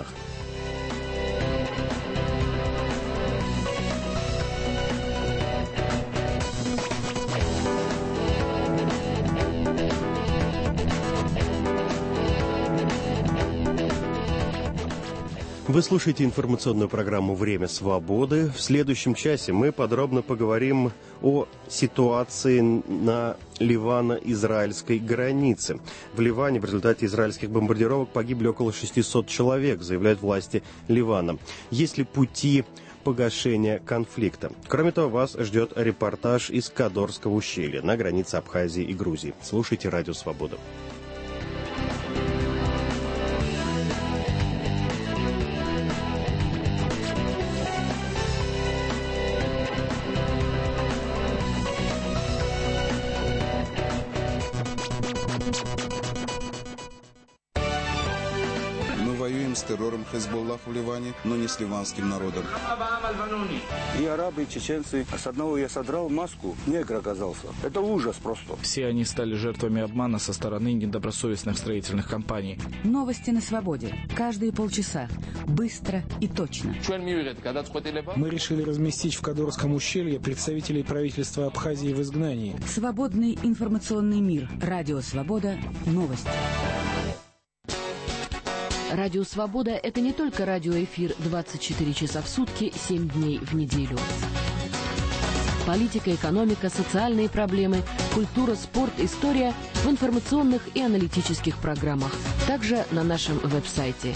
Вы слушаете информационную программу «Время свободы». В следующем часе мы подробно поговорим о ситуации на Ливано-израильской границе. В Ливане в результате израильских бомбардировок погибли около 600 человек, заявляют власти Ливана. Есть ли пути погашения конфликта? Кроме того, вас ждет репортаж из Кадорского ущелья на границе Абхазии и Грузии. Слушайте «Радио Свобода». воюем с террором Хезболлах в Ливане, но не с ливанским народом. И арабы, и чеченцы. А с одного я содрал маску, негр оказался. Это ужас просто. Все они стали жертвами обмана со стороны недобросовестных строительных компаний. Новости на свободе. Каждые полчаса. Быстро и точно. Мы решили разместить в Кадорском ущелье представителей правительства Абхазии в изгнании. Свободный информационный мир. Радио «Свобода». Новости. Радио «Свобода» — это не только радиоэфир 24 часа в сутки, 7 дней в неделю. Политика, экономика, социальные проблемы, культура, спорт, история в информационных и аналитических программах. Также на нашем веб-сайте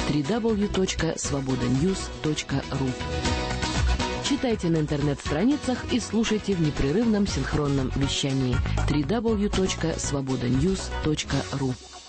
www.svobodanews.ru. Читайте на интернет-страницах и слушайте в непрерывном синхронном вещании www.svobodanews.ru.